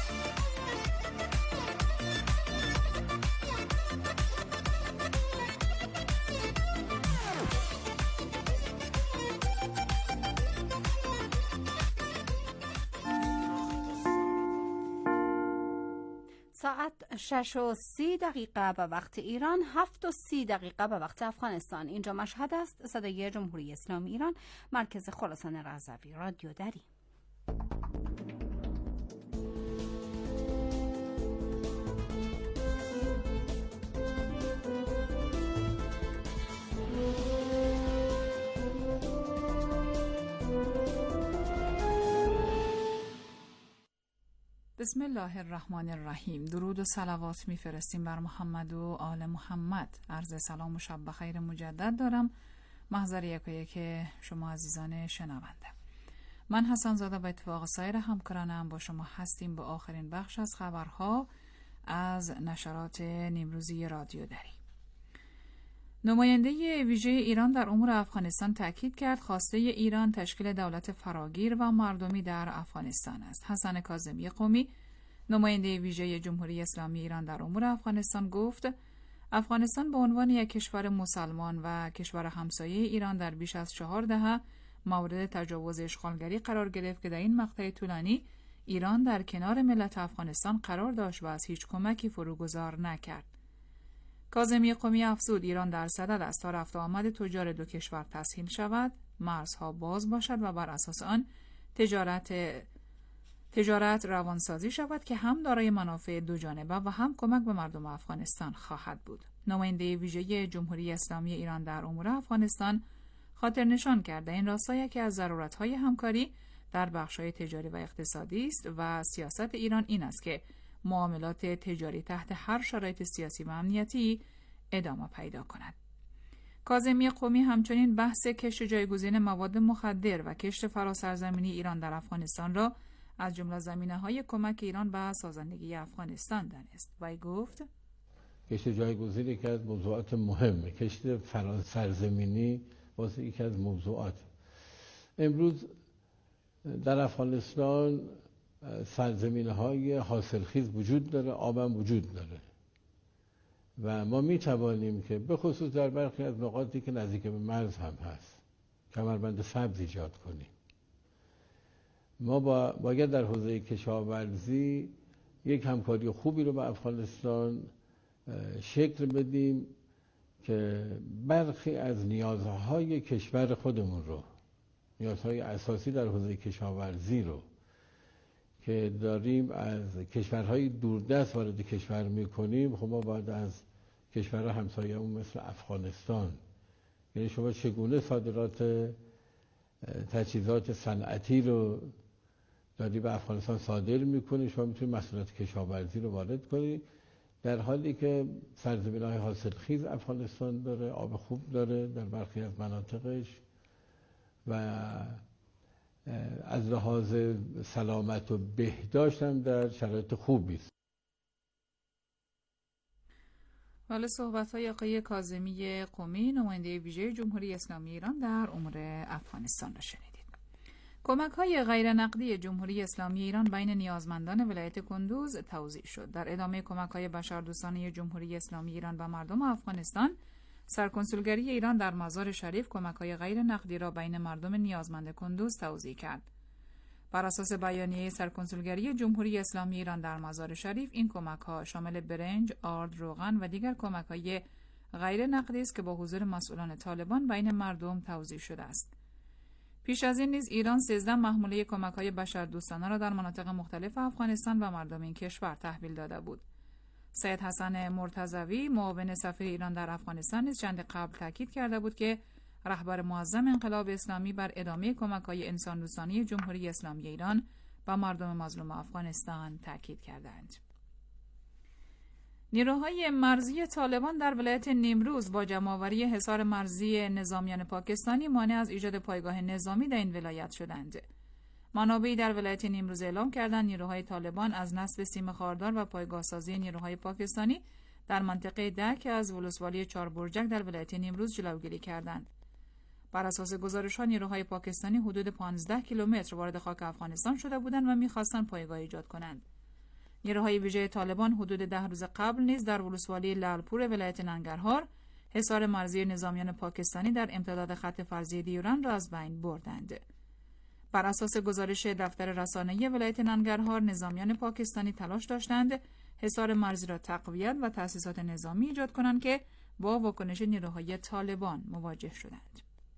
ساعت 6:30 به وقت ایران، 7:30 به وقت افغانستان. اینجا مشهد است، صدای جمهوری اسلامی ایران، مرکز خراسان رضوی، رادیو دری. بسم الله الرحمن الرحیم. درود و صلوات میفرستیم بر محمد و آل محمد. عرض سلام و شب بخیر مجدد دارم محضر یک شما عزیزان شنونده. من حسن زاده به اتفاق سایر همکارانم با شما هستیم به آخرین بخش از خبرها از نشرات نیمروزی رادیو دری. نماینده ویژه ایران در امور افغانستان تاکید کرد خواسته ایران تشکیل دولت فراگیر و مردمی در افغانستان است. حسن کاظمی قمی، نماینده ویژه جمهوری اسلامی ایران در امور افغانستان، گفت افغانستان به عنوان یک کشور مسلمان و کشور همسایه ایران در بیش از 4 دهه مورد تجاوز اشغالگری قرار گرفت که در این مقطع طولانی ایران در کنار ملت افغانستان قرار داشت و از هیچ کمکی فروگذار نکرد. کاظمی قمی افزود ایران در صدد است تا رفت و آمد تجار دو کشور تسهیل شود، مرزها باز باشد و بر اساس آن تجارت روانسازی شود که هم دارای منافع دو جانبه و هم کمک به مردم افغانستان خواهد بود. نماینده ویژه جمهوری اسلامی ایران در امور افغانستان خاطر نشان کرده این راستا یکی از ضرورت‌های همکاری در بخش‌های تجاری و اقتصادی است و سیاست ایران این است که معاملات تجاری تحت هر شرایط سیاسی و امنیتی ادامه پیدا کند. کاظمی قمی همچنین بحث کشت جایگزین مواد مخدر و کشت فراسرزمینی ایران در افغانستان را از جمله زمینه‌های کمک ایران به سازندگی افغانستان دانست. وی گفت کشت جایگزین یکی از موضوعات مهمه. کشت فراسرزمینی واسه یکی از موضوعات. امروز در افغانستان سرزمین‌های حاصلخیز وجود داره، آبم وجود داره و ما می توانیم که به خصوص در برخی از نقاطی که نزدیک به مرز هم هست کمربند سبز ایجاد کنیم. ما باید در حوزه کشاورزی یک همکاری خوبی رو با افغانستان شکل بدیم که برخی از نیازهای کشور خودمون رو، نیازهای اساسی در حوزه کشاورزی رو که داریم از کشورهای دوردست وارد کشور میکنیم، خب ما باید از کشورها همسایه‌مون مثل افغانستان، یعنی شما چگونه صادرات تجهیزات صنعتی رو داری به افغانستان صادر میکنی، شما میتونید محصولات کشاورزی رو وارد کنی، در حالی که سرزمین‌های حاصلخیز افغانستان داره، آب خوب داره در برخی از مناطقش و از لحاظ سلامت و بهداشت هم در شرایط خوبی است. ولی صحبت‌های آقای کاظمی قمی نماینده ویژه جمهوری اسلامی ایران در امور افغانستان را شنیدید. کمک‌های غیر نقدی جمهوری اسلامی ایران بین نیازمندان ولایت کندوز توزیع شد. در ادامه کمک‌های بشردوستانه جمهوری اسلامی ایران به مردم افغانستان، سرکنسولگری ایران در مزار شریف کمک‌های غیر نقدی را بین مردم نیازمند کندوز توزیع کرد. بر اساس بیانیه سرکنسولگری جمهوری اسلامی ایران در مزار شریف، این کمک‌ها شامل برنج، آرد، روغن و دیگر کمک‌های غیر نقدی است که با حضور مسئولان طالبان بین مردم توزیع شده است. پیش از این نیز ایران 13 محموله کمک‌های بشردوستانه را در مناطق مختلف افغانستان و مردم این کشور تحویل داده بود. سید حسن مرتضوی معاون سفیر ایران در افغانستان نیز چند قبل تاکید کرده بود که رهبر معظم انقلاب اسلامی بر ادامه کمک‌های انسان‌دوستانه جمهوری اسلامی ایران به مردم مظلوم افغانستان تاکید کردند. نیروهای مرزی طالبان در ولایت نیمروز با جمع‌آوری حصار مرزی نظامیان پاکستانی مانع از ایجاد پایگاه نظامی در این ولایت شدند. منابعی در ولایت نیمروز اعلام کردند نیروهای طالبان از نصب سیم خاردار و پایگاه‌سازی نیروهای پاکستانی در منطقه دک از ولسوالی چاربرجک در ولایت نیمروز جلوگیری کردند. بر اساس گزارش‌ها نیروهای پاکستانی حدود 15 کیلومتر وارد خاک افغانستان شده بودند و می‌خواستند پایگاه ایجاد کنند. نیروهای ویژه طالبان حدود 10 روز قبل نیز در ولسوالی لالپور ولایت ننگرهار حصار مرزی نظامیان پاکستانی در امتداد خط فرضی دیوران را از بین بردند. بر اساس گزارش دفتر رسانه‌ای ولایت ننگرهار، نظامیان پاکستانی تلاش داشتند حصار مرزی را تقویت و تأسیسات نظامی ایجاد کنند که با واکنش نیروهای طالبان مواجه شدند.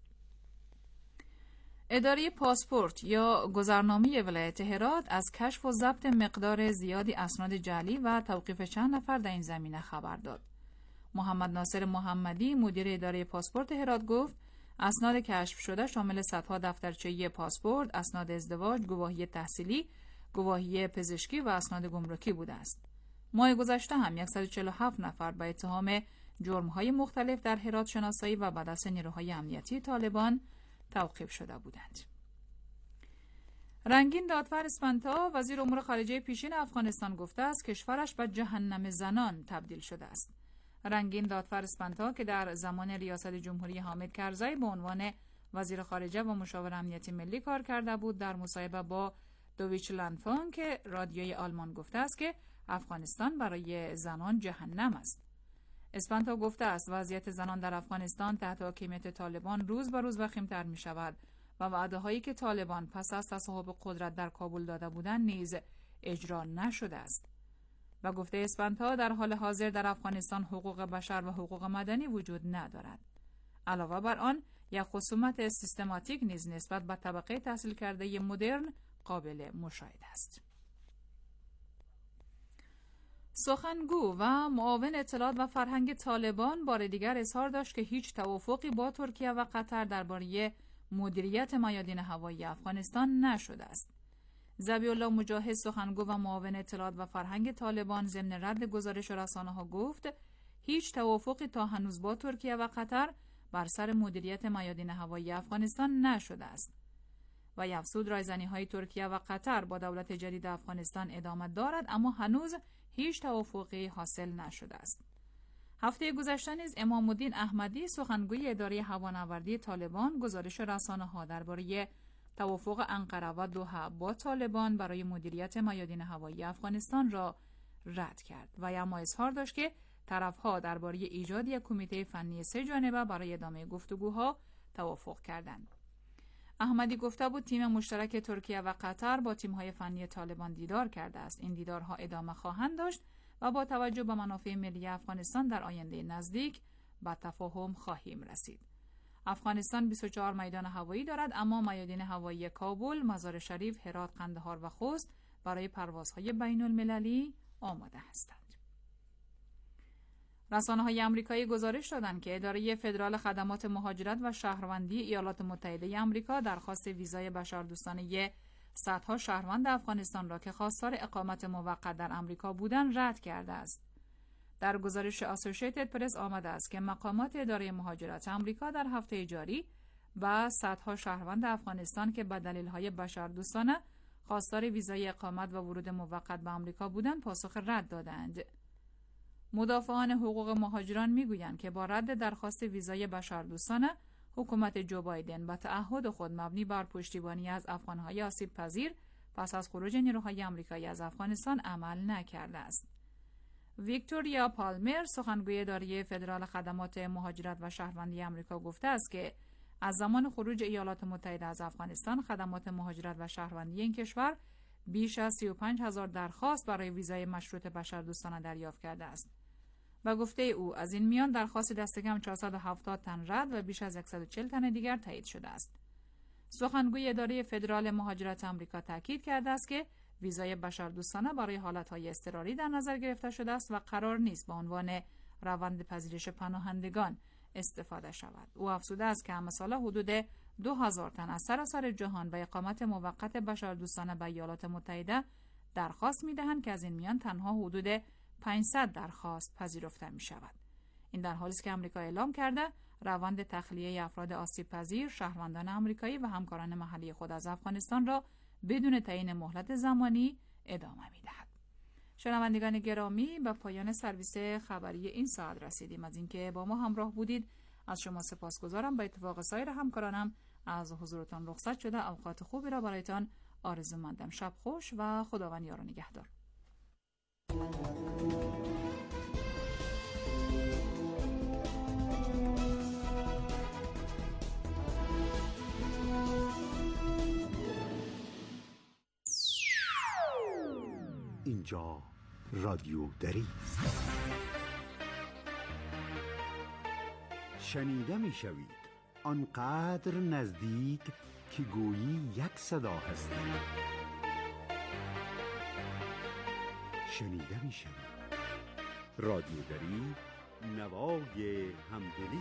اداره پاسپورت یا گذرنامه ولایت هرات از کشف و ضبط مقدار زیادی اسناد جعلی و توقیف چند نفر در این زمینه خبر داد. محمد ناصر محمدی مدیر اداره پاسپورت هرات گفت اسناد کشف شده شامل صدها دفترچه‌ای پاسپورت، اسناد ازدواج، گواهی تحصیلی، گواهی پزشکی و اسناد گمرکی بوده است. ماه گذشته هم 147 نفر به اتهام جرم‌های مختلف در هرات شناسایی و به دست نیروهای امنیتی طالبان توقیف شده بودند. رنگین دادفر اسپانتا وزیر امور خارجه پیشین افغانستان گفته است کشورش به جهنم زنان تبدیل شده است. رنگین دادفر اسپانتا که در زمان ریاست جمهوری حامد کرزی به عنوان وزیر خارجه و مشاور امنیتی ملی کار کرده بود، در مصاحبه با دویچلند فانک رادیوی آلمان گفته است که افغانستان برای زنان جهنم است. اسپانتا گفته است وضعیت زنان در افغانستان تحت حاکمیت طالبان روز به روز وخیم‌تر می شود و وعده هایی که طالبان پس از تصاحب قدرت در کابل داده بودند نیز اجرا نشده است. و گفته اسپنتا در حال حاضر در افغانستان حقوق بشر و حقوق مدنی وجود ندارد. علاوه بر آن یک خصومت سیستماتیک نیز نسبت به طبقه تحصیل کرده مدرن قابل مشاهده است. سخنگو و معاون اطلاعات و فرهنگ طالبان بار دیگر اظهار داشت که هیچ توافقی با ترکیه و قطر درباره مدیریت میادین هوایی افغانستان نشده است. ذبیح الله مجاهد، سخنگو و معاون اطلاعات و فرهنگ طالبان، ضمن رد گزارش رسانه‌ها گفت هیچ توافقی تا هنوز با ترکیه و قطر بر سر مدیریت میادین هوایی افغانستان نشده است و افزود رایزنی‌های ترکیه و قطر با دولت جدید افغانستان ادامه دارد، اما هنوز هیچ توافقی حاصل نشده است. هفته گذشته نیز امام الدین احمدی، سخنگوی اداره هوانوردی طالبان، گزارش رسانه‌ها درباره توافق انقره و دوحه با طالبان برای مدیریت میادین هوایی افغانستان را رد کرد و اما اظهار داشت که طرف‌ها درباره ایجاد یک کمیته فنی سه جانبه برای ادامه گفتگوها توافق کردند. احمدی گفته بود تیم مشترک ترکیه و قطر با تیم‌های فنی طالبان دیدار کرده است. این دیدارها ادامه خواهند داشت و با توجه به منافع ملی افغانستان در آینده نزدیک به تفاهم خواهیم رسید. افغانستان 24 میدان هوایی دارد، اما میادین هوایی کابل، مزار شریف، هرات، قندهار و خوست برای پروازهای بین المللی آماده هستند. رسانه‌های آمریکایی گزارش دادند که اداره فدرال خدمات مهاجرت و شهروندی ایالات متحده آمریکا درخواست ویزای بشردوستانه صدها شهروند افغانستان را که خواستار اقامت موقت در آمریکا بودند رد کرده است. در گزارش اسوسییتد پرس آمده است که مقامات اداره مهاجرت آمریکا در هفته جاری با صدها شهروند افغانستان که به دلایل بشردوستانه خواستار ویزای اقامت و ورود موقت به آمریکا بودند پاسخ رد دادند. مدافعان حقوق مهاجران میگویند که با رد درخواست ویزای بشردوستانه حکومت جو بایدن با تعهد خود مبنی بر پشتیبانی از افغان‌های آسیب پذیر پس از خروج نیروهای آمریکایی از افغانستان عمل نکرده است. ویکتوریا پالمر، سخنگوی اداره فدرال خدمات مهاجرت و شهروندی آمریکا گفته است که از زمان خروج ایالات متحده از افغانستان خدمات مهاجرت و شهروندی این کشور بیش از 35,000 درخواست برای ویزای مشروط بشردوستانه دریافت کرده است. و گفته او از این میان درخواست دست کم 470 تن رد و بیش از 140 تن دیگر تایید شده است. سخنگوی اداره فدرال مهاجرت آمریکا تاکید کرده است که ویزای بشردوستانه برای حالت‌های اضطراری در نظر گرفته شده است و قرار نیست به عنوان روند پذیرش پناهندگان استفاده شود. او افزوده است که امسال حدود 2000 تن از سراسر جهان به اقامت موقت بشردوستانه به ایالات متحده درخواست می‌دهند که از این میان تنها حدود 500 درخواست پذیرفته می‌شود. این در حالی است که آمریکا اعلام کرده روند تخلیه افراد آسیب پذیر، شهروندان آمریکایی و همکاران محلی خود از افغانستان را بدون تعیین مهلت زمانی ادامه می‌دهد. شنوندگان گرامی، به پایان سرویس خبری این ساعت رسیدیم. از اینکه با ما همراه بودید از شما سپاسگزارم. به اتفاق سایر همکارانم از حضورتان رخصت شده. اوقات خوبی را برایتان آرزو مندم. شب خوش و خداوند یار و نگهدار. اینجا رادیو دری است. شنیده می شوید آنقدر نزدیک که گویی یک صدا هستید. شنیده می شوید رادیو دری، نوای همدلی.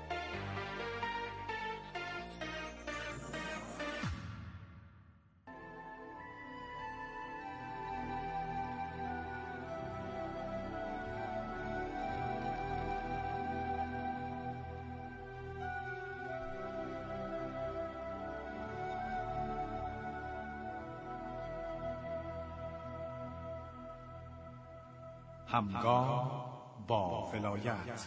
همگام با ولایت.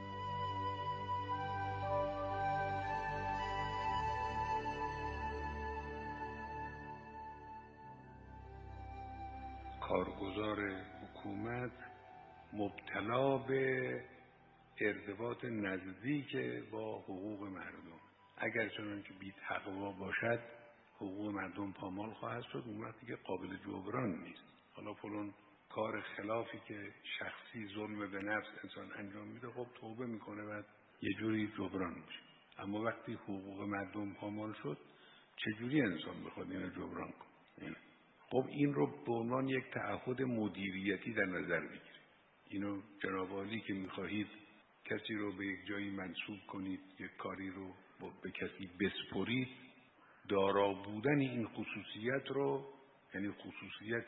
کارگزار حکومت مبتلا به ارتباط نزدیک با حقوق مردم، اگر چنانکه بی تقوا باشد حقوق مردم پامال خواهد شد. اون وقتی که قابل جبران نیست. حالا فلان کار خلافی که شخصی ظلم به نفس انسان انجام میده، خب توبه میکنه و یه جوری جبران میشه. اما وقتی حقوق مردم پامال شد، چجوری انسان بخواد اینو جبران کنه؟ خب این رو به عنوان یک تعهد مدیریتی در نظر بگیرید. اینو جناب عالی که میخواهید کسی رو به یک جایی منصوب کنید، یک کاری رو به کسی بسپرید، دارا بودن این خصوصیت رو، یعنی خصوصیت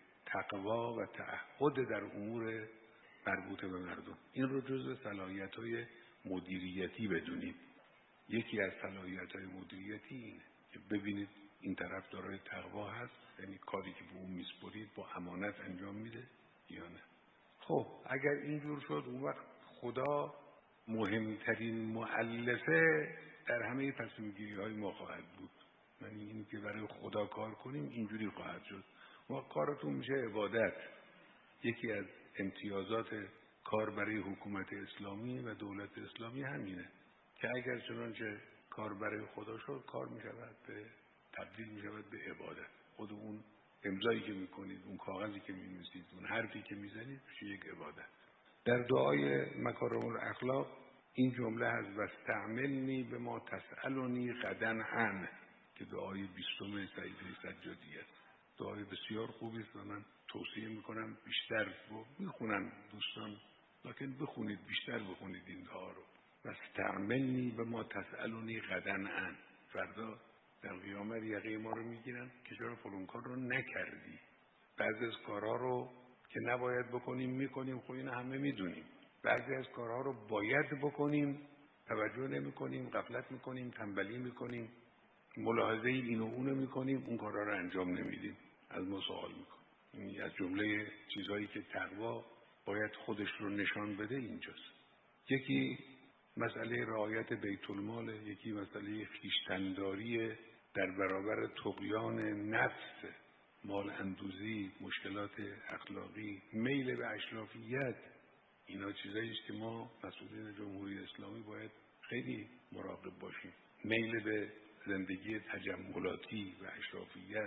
تقوا و تعهد در امور مربوط به مردم، این رو جزء صلاحیت‌های مدیریتی بدونید. یکی از صلاحیت‌های مدیریتی اینه که ببینید این طرف دارای تقوا هست، یعنی کاری که به اون میسپرید با امانت انجام میده یا نه. خب اگر اینجور شد، اون وقت خدا مهمترین مؤلفه در همه تصمیم‌گیری‌های ما خواهد بود. یعنی این که برای خدا کار کنیم اینجوری خواهد شد. ما کارتون میشه عبادت. یکی از امتیازات کار برای حکومت اسلامی و دولت اسلامی همینه که اگر چنانچه کار برای خدا شد، کار میشود به تبدیل میشود به عبادت. خود اون امضایی که میکنید، اون کاغذی که مینویسید، اون حرفی که میزنید میشه یک عبادت. در دعای مکارم الاخلاق این جمله هست: واستعملنی بما تسألنی غدا عنه، که دعای 20 صحیفه سجادی است. دعای بسیار خوبی است و من توصیه میکنم بیشتر میخونم دوستان، لکن بخونید، بیشتر بخونید این دعا رو. واستعملنی بما تسألنی غدا عنه. فردا در قیامت یقه ما رو میگیرن که چرا فلان کار رو نکردی. بعضی از کارها رو که نباید بکنیم میکنیم، خب این همه میدونیم. بعضی از کارها رو باید بکنیم، توجه نمیکنیم، غفلت میکنیم، تنبلی میکنیم، ملاحظه اینو اونو میکنیم، اون کارها رو انجام نمیدیم، از ما سوال میکنیم. این از جمله چیزهایی که تقوا باید خودش رو نشان بده اینجاست. یکی مسئله رعایت بیت المال، یکی مسئله خویشتن‌داری در برابر طغیان نفس، مال اندوزی، مشکلات اخلاقی، میل به اشرافیت. اینا چیزایی است که ما مسئولین جمهوری اسلامی باید خیلی مراقب باشیم. میل به زندگی تجملاتی و اشرافیت.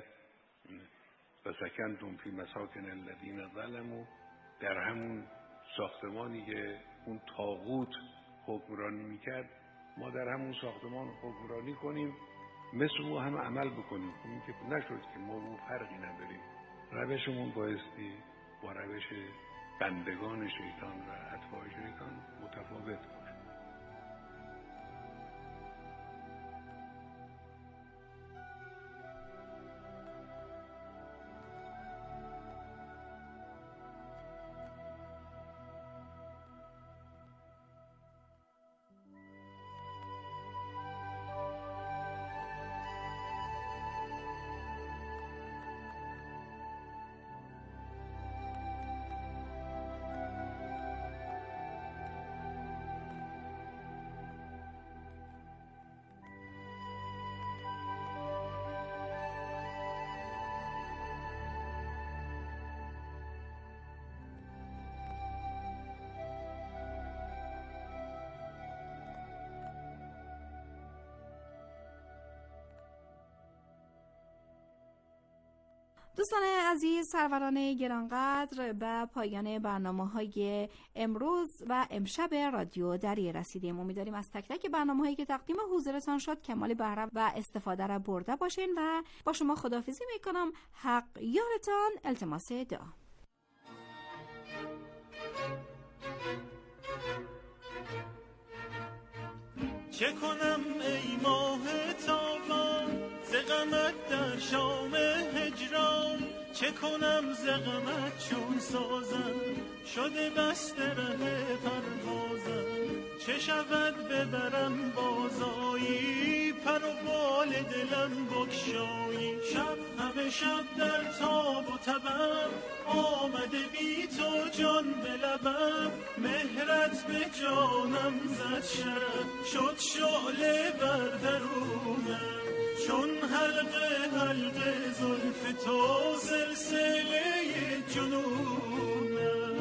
و سکنتم فی مساکن الذین ظلموا، در همون ساختمانی که اون طاغوت حکمرانی میکرد، ما در همون ساختمان حکمرانی کنیم، مثل او هم عمل بکنیم. این که نشد که ما رو فرقی نداریم. روشمون بایستی با روش بندگان شیطان و اتباع شیطان متفاوت باشه. دوستان عزیز، سروران گرانقدر، به پایان برنامه‌های امروز و امشب رادیو دری رسیدیم. امیدواریم از تک تک برنامه‌هایی که تقدیم حضورتان شد کمال بهره و استفاده را برده باشین و با شما خداحافظی میکنم. حق یارتان. التماس دعا. چه کنم ای ماه تابان ز غمت در شام هجران، چه کنم ز غمت چون سازم شده بسته ره پروازم، چه شود ببرم بازایی پر و بال دلم بگشایی، شب همه شب در تاب و تبم آمده بی تو جان به لبم، مهرت به جانم زد شرف شد شعله بر درونم، چون حلقه حلقه زلف تو سلسله جنونم.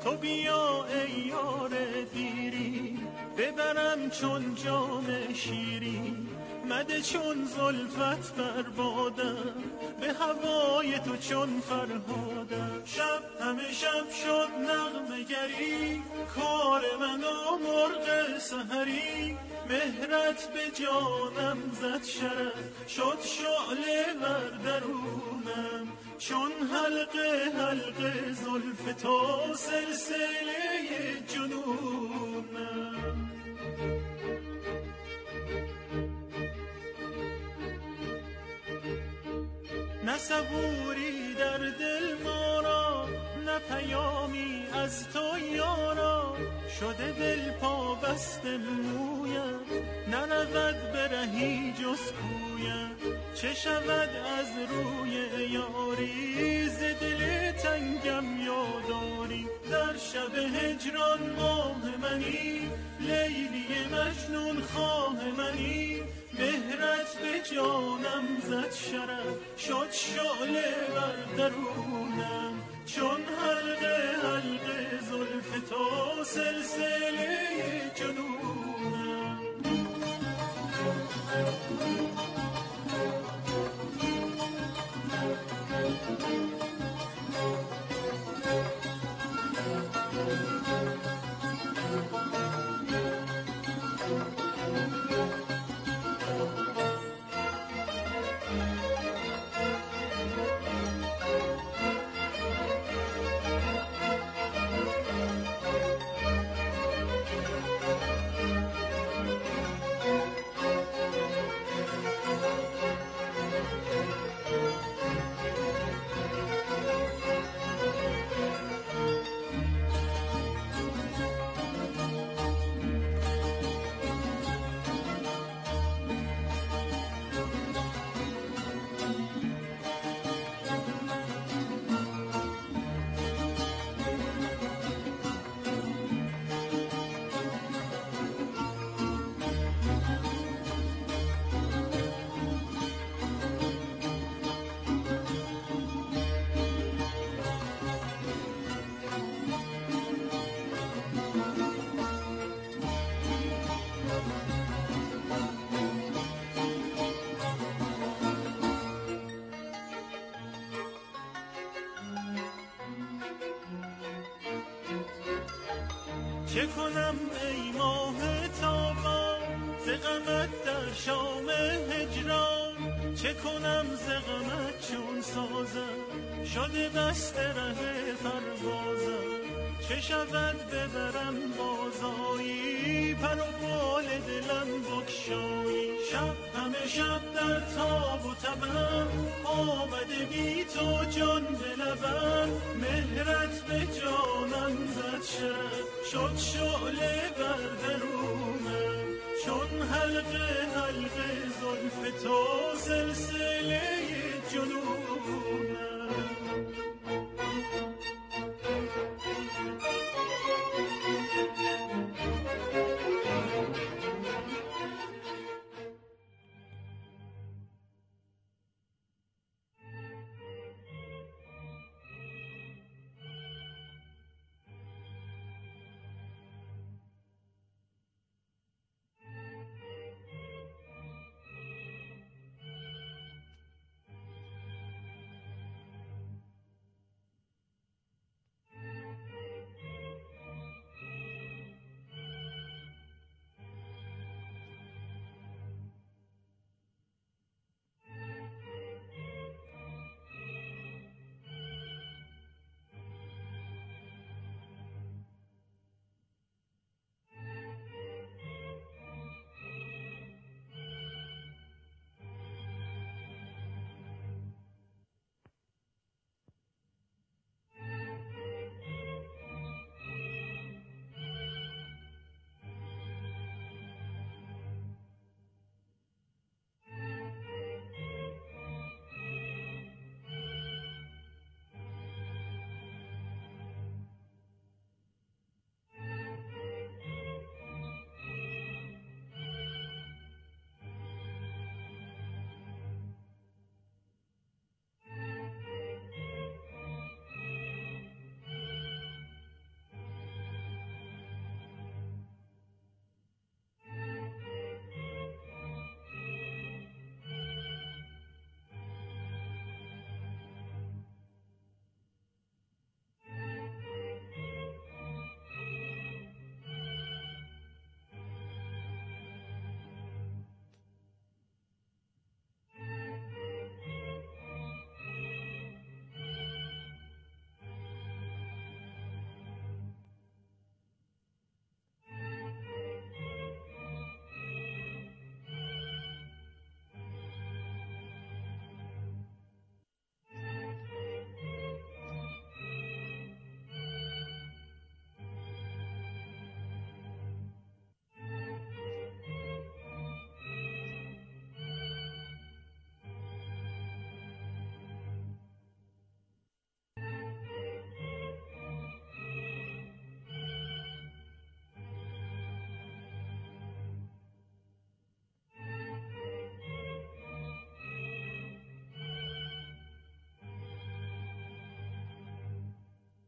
تو بیا ای یار دیری، ببرم چون جام شیری. مده چون زلفت بر بادم، به هوای تو چون فرهادم. شب همه شب شد نغمه گری، کار من و مرغ سحری. مهرت به جانم زد شرف، شد شعله بر درونم. چون حلقه حلقه زلف تو سلسله جنونم. نه صبوری در دل ما را، نه پیامی از تو یارا. شده دل پا بسته مویت، نرود برهی جز کویت. چه شود از روی یاری، ز دل تنگم یاداری. در شب هجران ماه منی، لیلی مجنون خواه منی. مهرت به جانم زد شرف، شد شعله بر درونم. چون حلقه حلقه زلف تو سلسله جنونم. چه کنم ای ماه تابان، ز غمت در شام هجران. چه کنم ز غمت چون سازم، شده بسته ره پروازم. چه شود ببرم بازایی، پر و بال دلم بگشایی. شب همه شب در تاب و تبم، آمده بی تو جان به لبم. مهرت به جانم زد شرف، شد شعله بر درونم. چون حلقه حلقه زلف تو سلسله جنونم.